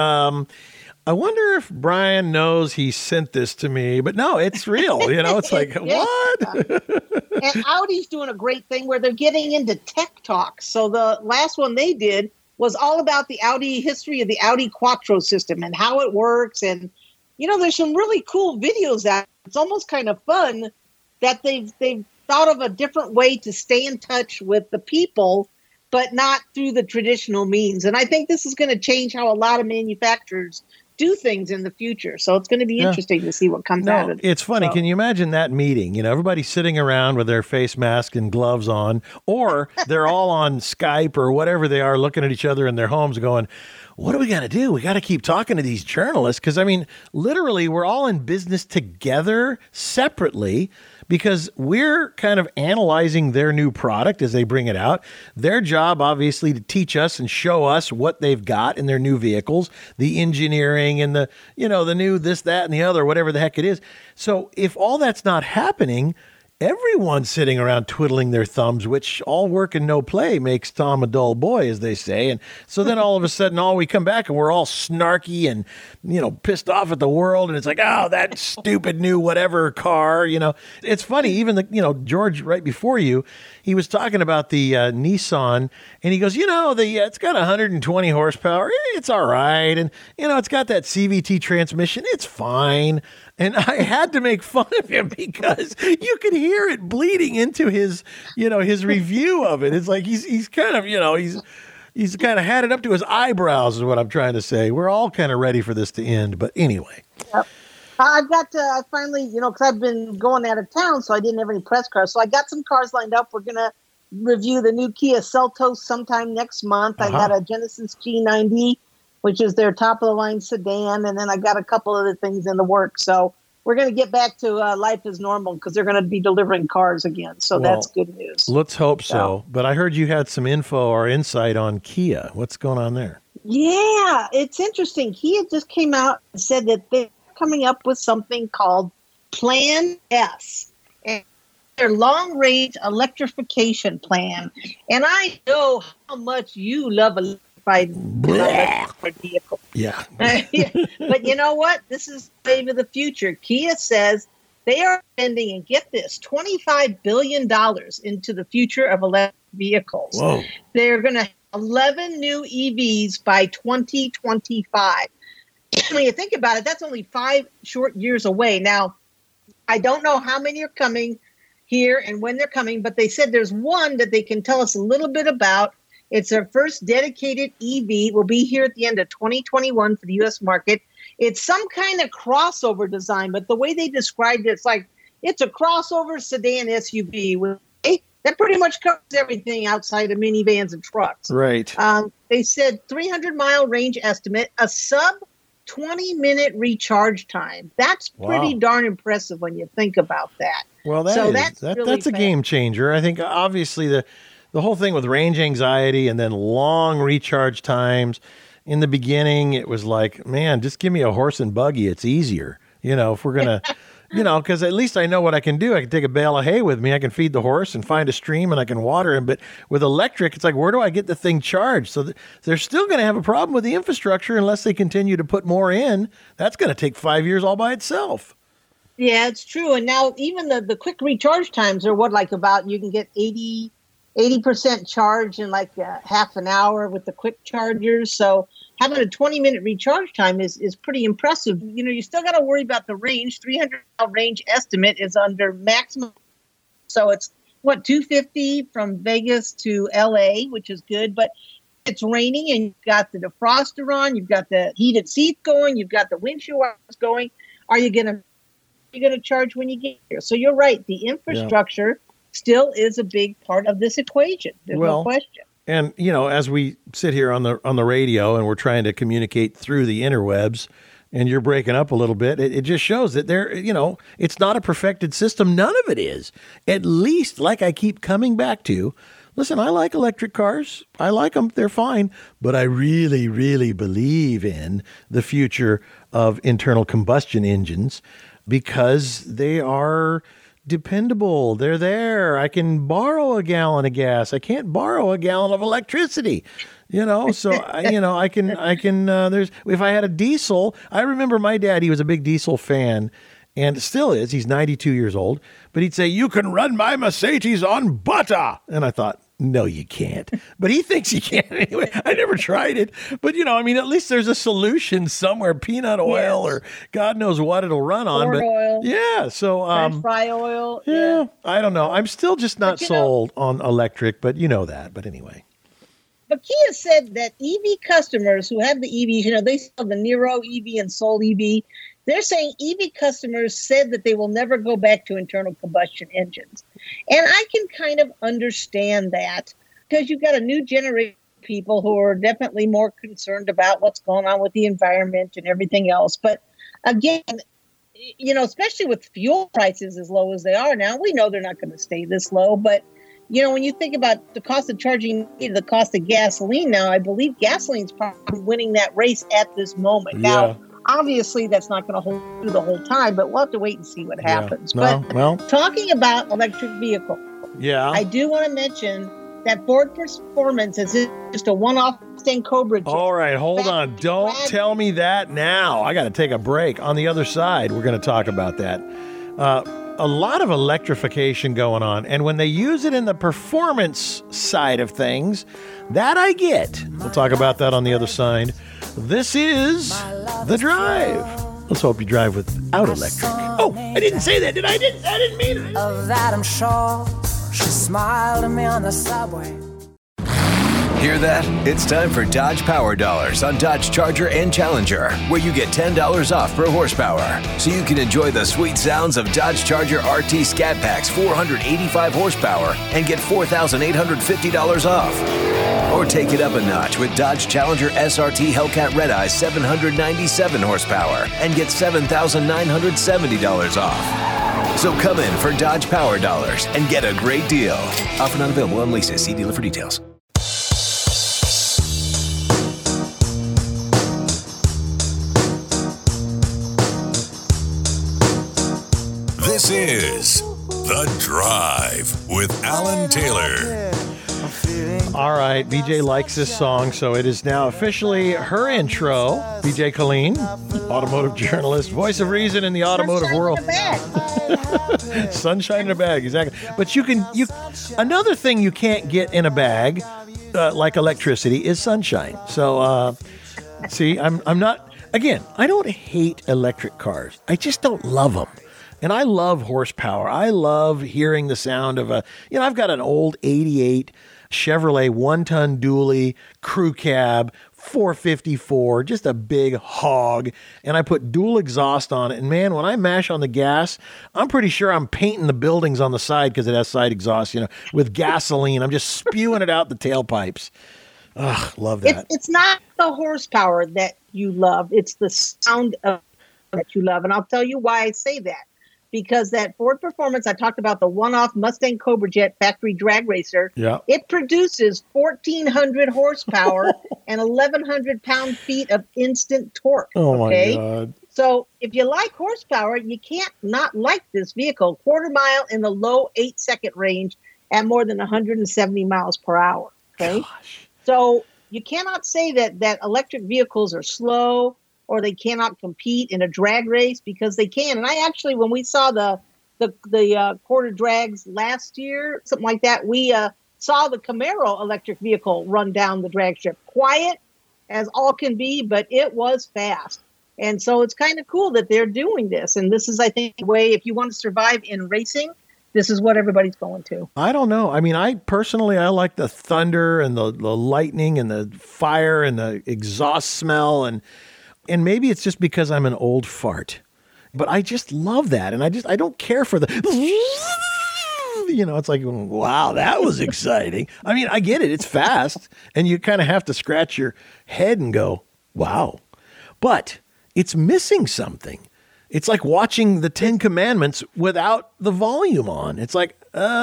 [SPEAKER 2] I wonder if Brian knows he sent this to me, but no, it's real. It's like, what?
[SPEAKER 9] And Audi's doing a great thing where they're getting into tech talk. So the last one they did was all about the Audi history of the Audi Quattro system and how it works. And, there's some really cool videos out. It's almost kind of fun that they've thought of a different way to stay in touch with the people, but not through the traditional means. And I think this is going to change how a lot of manufacturers do things in the future. So it's going to be interesting to see what comes out of it.
[SPEAKER 2] It's funny. So, can you imagine that meeting? Everybody sitting around with their face mask and gloves on, or they're all on Skype or whatever they are, looking at each other in their homes going, what do we got to do? We got to keep talking to these journalists. Because, literally, we're all in business together separately because we're kind of analyzing their new product as they bring it out. Their job, obviously, to teach us and show us what they've got in their new vehicles, the engineering and the new this, that, and the other, whatever the heck it is. So if all that's not happening, everyone's sitting around twiddling their thumbs, which all work and no play makes Tom a dull boy, as they say. And so then all of a sudden, we come back and we're all snarky and, pissed off at the world. And it's like, that stupid new whatever car, It's funny, even George right before you, he was talking about the Nissan and he goes, it's got 120 horsepower. It's all right. And, it's got that CVT transmission. It's fine. And I had to make fun of him because you could hear it bleeding into his, his review of it. It's like he's kind of, he's kind of had it up to his eyebrows is what I'm trying to say. We're all kind of ready for this to end. But anyway.
[SPEAKER 9] Yep. I've got to finally, because I've been going out of town, so I didn't have any press cars. So I got some cars lined up. We're going to review the new Kia Seltos sometime next month. I got a Genesis G90, which is their top-of-the-line sedan, and then I got a couple other things in the works. So we're going to get back to life as normal because they're going to be delivering cars again. So that's good news.
[SPEAKER 2] Let's hope so. But I heard you had some info or insight on Kia. What's going on there?
[SPEAKER 9] Yeah, it's interesting. Kia just came out and said that they're coming up with something called Plan S, and their long-range electrification plan. And I know how much you love electrified vehicles.
[SPEAKER 2] Yeah.
[SPEAKER 9] But you know what? This is the wave of the future. Kia says they are spending, and get this, $25 billion into the future of electric vehicles.
[SPEAKER 2] Whoa.
[SPEAKER 9] They're going to have 11 new EVs by 2025. When you think about it, that's only 5 short years away. Now, I don't know how many are coming here and when they're coming, but they said there's one that they can tell us a little bit about. It's their first dedicated EV. Will be here at the end of 2021 for the U.S. market. It's some kind of crossover design, but the way they described it, it's a crossover sedan SUV. That pretty much covers everything outside of minivans and trucks.
[SPEAKER 2] Right.
[SPEAKER 9] They said 300-mile range estimate, a sub 20-minute recharge time. That's pretty darn impressive when you think about that.
[SPEAKER 2] Well, that's a game changer. I think obviously the whole thing with range anxiety and then long recharge times. In the beginning, it was like, man, just give me a horse and buggy. It's easier. If we're gonna, because at least I know what I can do. I can take a bale of hay with me. I can feed the horse and find a stream and I can water him. But with electric, it's like, where do I get the thing charged? So they're still going to have a problem with the infrastructure unless they continue to put more in. That's going to take 5 years all by itself.
[SPEAKER 9] Yeah, it's true. And now even the quick recharge times are you can get 80% charge in like half an hour with the quick chargers. So having a 20-minute recharge time is pretty impressive. You still got to worry about the range. 300-mile range estimate is under maximum. So it's, 250 from Vegas to L.A., which is good. But it's raining and you've got the defroster on. You've got the heated seats going. You've got the windshield wipers going. Are you going to charge when you get here? So you're right. The infrastructure still is a big part of this equation. There's no question.
[SPEAKER 2] And, as we sit here on the radio and we're trying to communicate through the interwebs and you're breaking up a little bit, it just shows that it's not a perfected system. None of it is. At least, like I keep coming back to, listen, I like electric cars. I like them. They're fine. But I really, really believe in the future of internal combustion engines because they are dependable. They're there. I can borrow a gallon of gas. I can't borrow a gallon of electricity. So I can. There's if I had a diesel. I remember my dad. He was a big diesel fan, and still is. He's 92 years old. But he'd say, "You can run my Mercedes on butter," and I thought, no, you can't. But he thinks he can anyway. I never tried it. But, at least there's a solution somewhere, peanut oil or God knows what it'll run on.
[SPEAKER 9] Corn oil.
[SPEAKER 2] Yeah. So,
[SPEAKER 9] French fry oil.
[SPEAKER 2] Yeah. I don't know. I'm still just not sold on electric, but you know that. But anyway.
[SPEAKER 9] But Kia said that EV customers who have the EVs, they sell the Niro EV and Soul EV. They're saying EV customers said that they will never go back to internal combustion engines. And I can kind of understand that because you've got a new generation of people who are definitely more concerned about what's going on with the environment and everything else. But again, especially with fuel prices as low as they are now, we know they're not going to stay this low. But, when you think about the cost of charging, the cost of gasoline now, I believe gasoline's probably winning that race at this moment.
[SPEAKER 2] Yeah.
[SPEAKER 9] Now, obviously, that's not going to hold through the whole time, but we'll have to wait and see what happens.
[SPEAKER 2] No,
[SPEAKER 9] but talking about electric vehicle,
[SPEAKER 2] I
[SPEAKER 9] do want to mention that Ford Performance is just a one-off Mustang Cobra jet.
[SPEAKER 2] All right, hold on. Don't tell me that now. I got to take a break. On the other side, we're going to talk about that. A lot of electrification going on, and when they use it in the performance side of things, that I get. We'll talk about that on the other side. This is The Drive. Let's hope you drive without electric. Oh, I didn't say that, did I? I didn't mean it.
[SPEAKER 10] Of that I'm sure. She smiled at me on the subway.
[SPEAKER 6] Hear that? It's time for Dodge Power Dollars on Dodge Charger and Challenger, where you get $10 off per horsepower. So you can enjoy the sweet sounds of Dodge Charger RT Scat Pack's 485 horsepower and get $4,850 off. Or take it up a notch with Dodge Challenger SRT Hellcat Red Eye 797 horsepower and get $7,970 off. So come in for Dodge Power Dollars and get a great deal. Offer not available on leases. See dealer for details.
[SPEAKER 1] This is The Drive with Alan Taylor.
[SPEAKER 2] All right, BJ likes this song, so it is now officially her intro. BJ Colleen, automotive journalist, voice of reason in the automotive world. Sunshine in a bag, exactly. But another thing you can't get in a bag, like electricity, is sunshine. So, see, I'm not. Again, I don't hate electric cars. I just don't love them. And I love horsepower. I love hearing the sound of I've got an old 88 Chevrolet 1-ton dually crew cab, 454, just a big hog. And I put dual exhaust on it. And man, when I mash on the gas, I'm pretty sure I'm painting the buildings on the side because it has side exhaust, with gasoline. I'm just spewing it out the tailpipes. Ugh, love that.
[SPEAKER 9] It's not the horsepower that you love. It's the sound of that you love. And I'll tell you why I say that. Because that Ford Performance, I talked about the one-off Mustang Cobra Jet factory drag racer.
[SPEAKER 2] Yeah.
[SPEAKER 9] It produces 1,400 horsepower and 1,100 pound-feet of instant torque.
[SPEAKER 2] Oh, my God.
[SPEAKER 9] So if you like horsepower, you can't not like this vehicle. Quarter mile in the low 8-second range at more than 170 miles per hour. Okay.
[SPEAKER 2] Gosh.
[SPEAKER 9] So you cannot say that electric vehicles are slow or they cannot compete in a drag race, because they can. And I actually, when we saw the quarter drags last year, something like that, we saw the Camaro electric vehicle run down the drag strip. Quiet as all can be, but it was fast. And so it's kind of cool that they're doing this. And this is, I think, the way, if you want to survive in racing, this is what everybody's going to.
[SPEAKER 2] I don't know. I mean, I like the thunder and the lightning and the fire and the exhaust smell. And maybe it's just because I'm an old fart. But I just love that. And I don't care for the, it's like, wow, that was exciting. I mean, I get it. It's fast. And you kind of have to scratch your head and go, wow. But it's missing something. It's like watching the 10 Commandments without the volume on. It's like,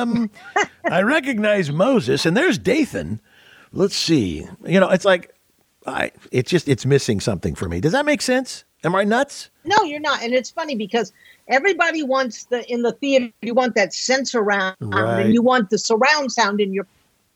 [SPEAKER 2] I recognize Moses and there's Dathan. Let's see. It's like, it's missing something for me. Does that make sense? Am I nuts?
[SPEAKER 9] No, you're not. And it's funny because everybody wants in the theater, you want that sense around,
[SPEAKER 2] right,
[SPEAKER 9] and you want the surround sound you're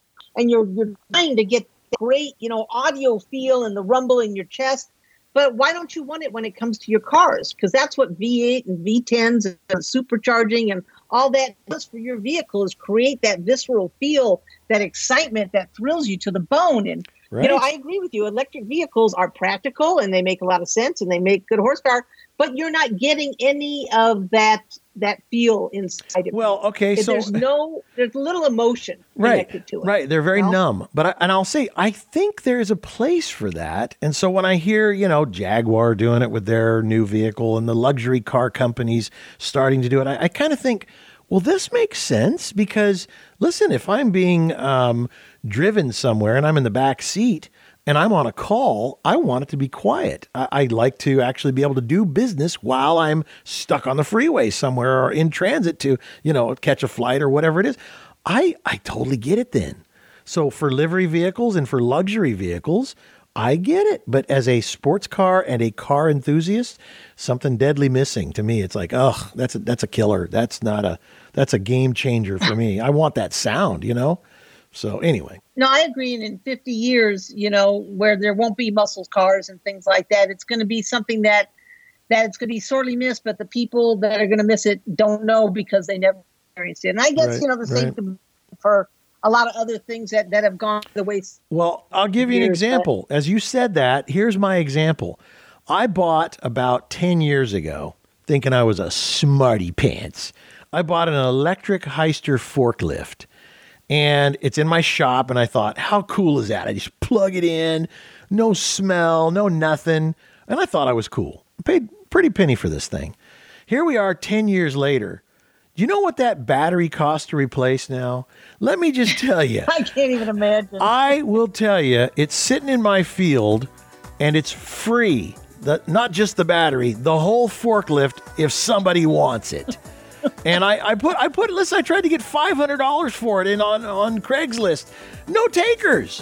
[SPEAKER 9] trying to get great, audio feel and the rumble in your chest. But why don't you want it when it comes to your cars? Because that's what V8 and V10s and supercharging and all that does for your vehicle, is create that visceral feel, that excitement that thrills you to the bone. And,
[SPEAKER 2] right,
[SPEAKER 9] I agree with you. Electric vehicles are practical and they make a lot of sense and they make good horsepower, but you're not getting any of that feel inside of it.
[SPEAKER 2] Well, okay, so
[SPEAKER 9] there's little emotion connected to it.
[SPEAKER 2] Right, they're very numb. But I'll say, I think there's a place for that. And so when I hear, Jaguar doing it with their new vehicle and the luxury car companies starting to do it, I kind of think, well, this makes sense because, listen, if I'm being driven somewhere and I'm in the back seat and I'm on a call, I want it to be quiet. I like to actually be able to do business while I'm stuck on the freeway somewhere or in transit to, catch a flight or whatever it is. I totally get it then. So for livery vehicles and for luxury vehicles, I get it. But as a sports car and a car enthusiast, something deadly missing to me. It's like, that's a killer. That's a game changer for me. I want that sound, So anyway.
[SPEAKER 9] No, I agree. And in 50 years, where there won't be muscle cars and things like that, it's going to be something that it's going to be sorely missed, but the people that are going to miss it don't know because they never experienced it. And I guess,
[SPEAKER 2] right,
[SPEAKER 9] the same for a lot of other things that have gone the waste.
[SPEAKER 2] Well, I'll give you an example. As you said that, here's my example. I bought about 10 years ago, thinking I was a smarty pants, I bought an electric Hyster forklift. And it's in my shop, and I thought, how cool is that? I just plug it in, no smell, no nothing. And I thought I was cool. I paid a pretty penny for this thing. Here we are 10 years later. Do you know what that battery costs to replace now? Let me just tell you.
[SPEAKER 9] I can't even imagine.
[SPEAKER 2] I will tell you, it's sitting in my field, and it's free. Not just the battery, the whole forklift if somebody wants it. And I tried to get $500 for it on Craigslist. No takers.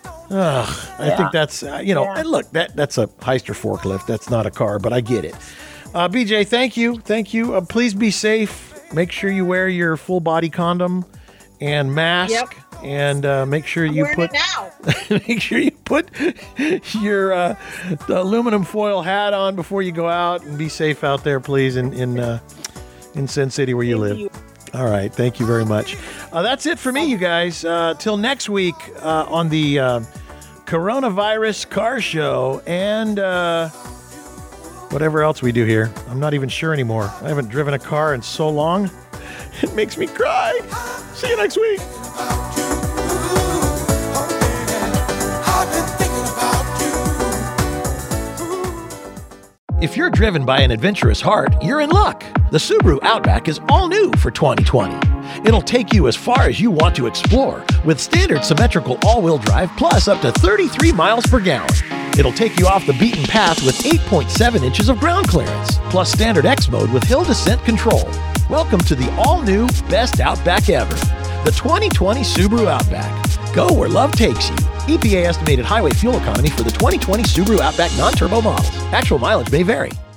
[SPEAKER 2] I think that's, and look, that's a Hyster forklift. That's not a car, but I get it. BJ, thank you. Thank you. Please be safe. Make sure you wear your full body condom and mask.
[SPEAKER 9] Yep.
[SPEAKER 2] And make sure you put make sure you put your the aluminum foil hat on before you go out, and be safe out there, please, in Sin City where you live. All right. Thank you very much. That's it for me, you guys. Till next week on the Coronavirus Car Show and whatever else we do here. I'm not even sure anymore. I haven't driven a car in so long. It makes me cry. See you next week. If you're driven by an adventurous heart, you're in luck. The Subaru Outback is all new for 2020. It'll take you as far as you want to explore with standard symmetrical all-wheel drive plus up to 33 miles per gallon. It'll take you off the beaten path with 8.7 inches of ground clearance, plus standard X mode with hill descent control. Welcome to the all-new best Outback ever, the 2020 Subaru Outback. Go where love takes you. EPA estimated highway fuel economy for the 2020 Subaru Outback non-turbo models. Actual mileage may vary.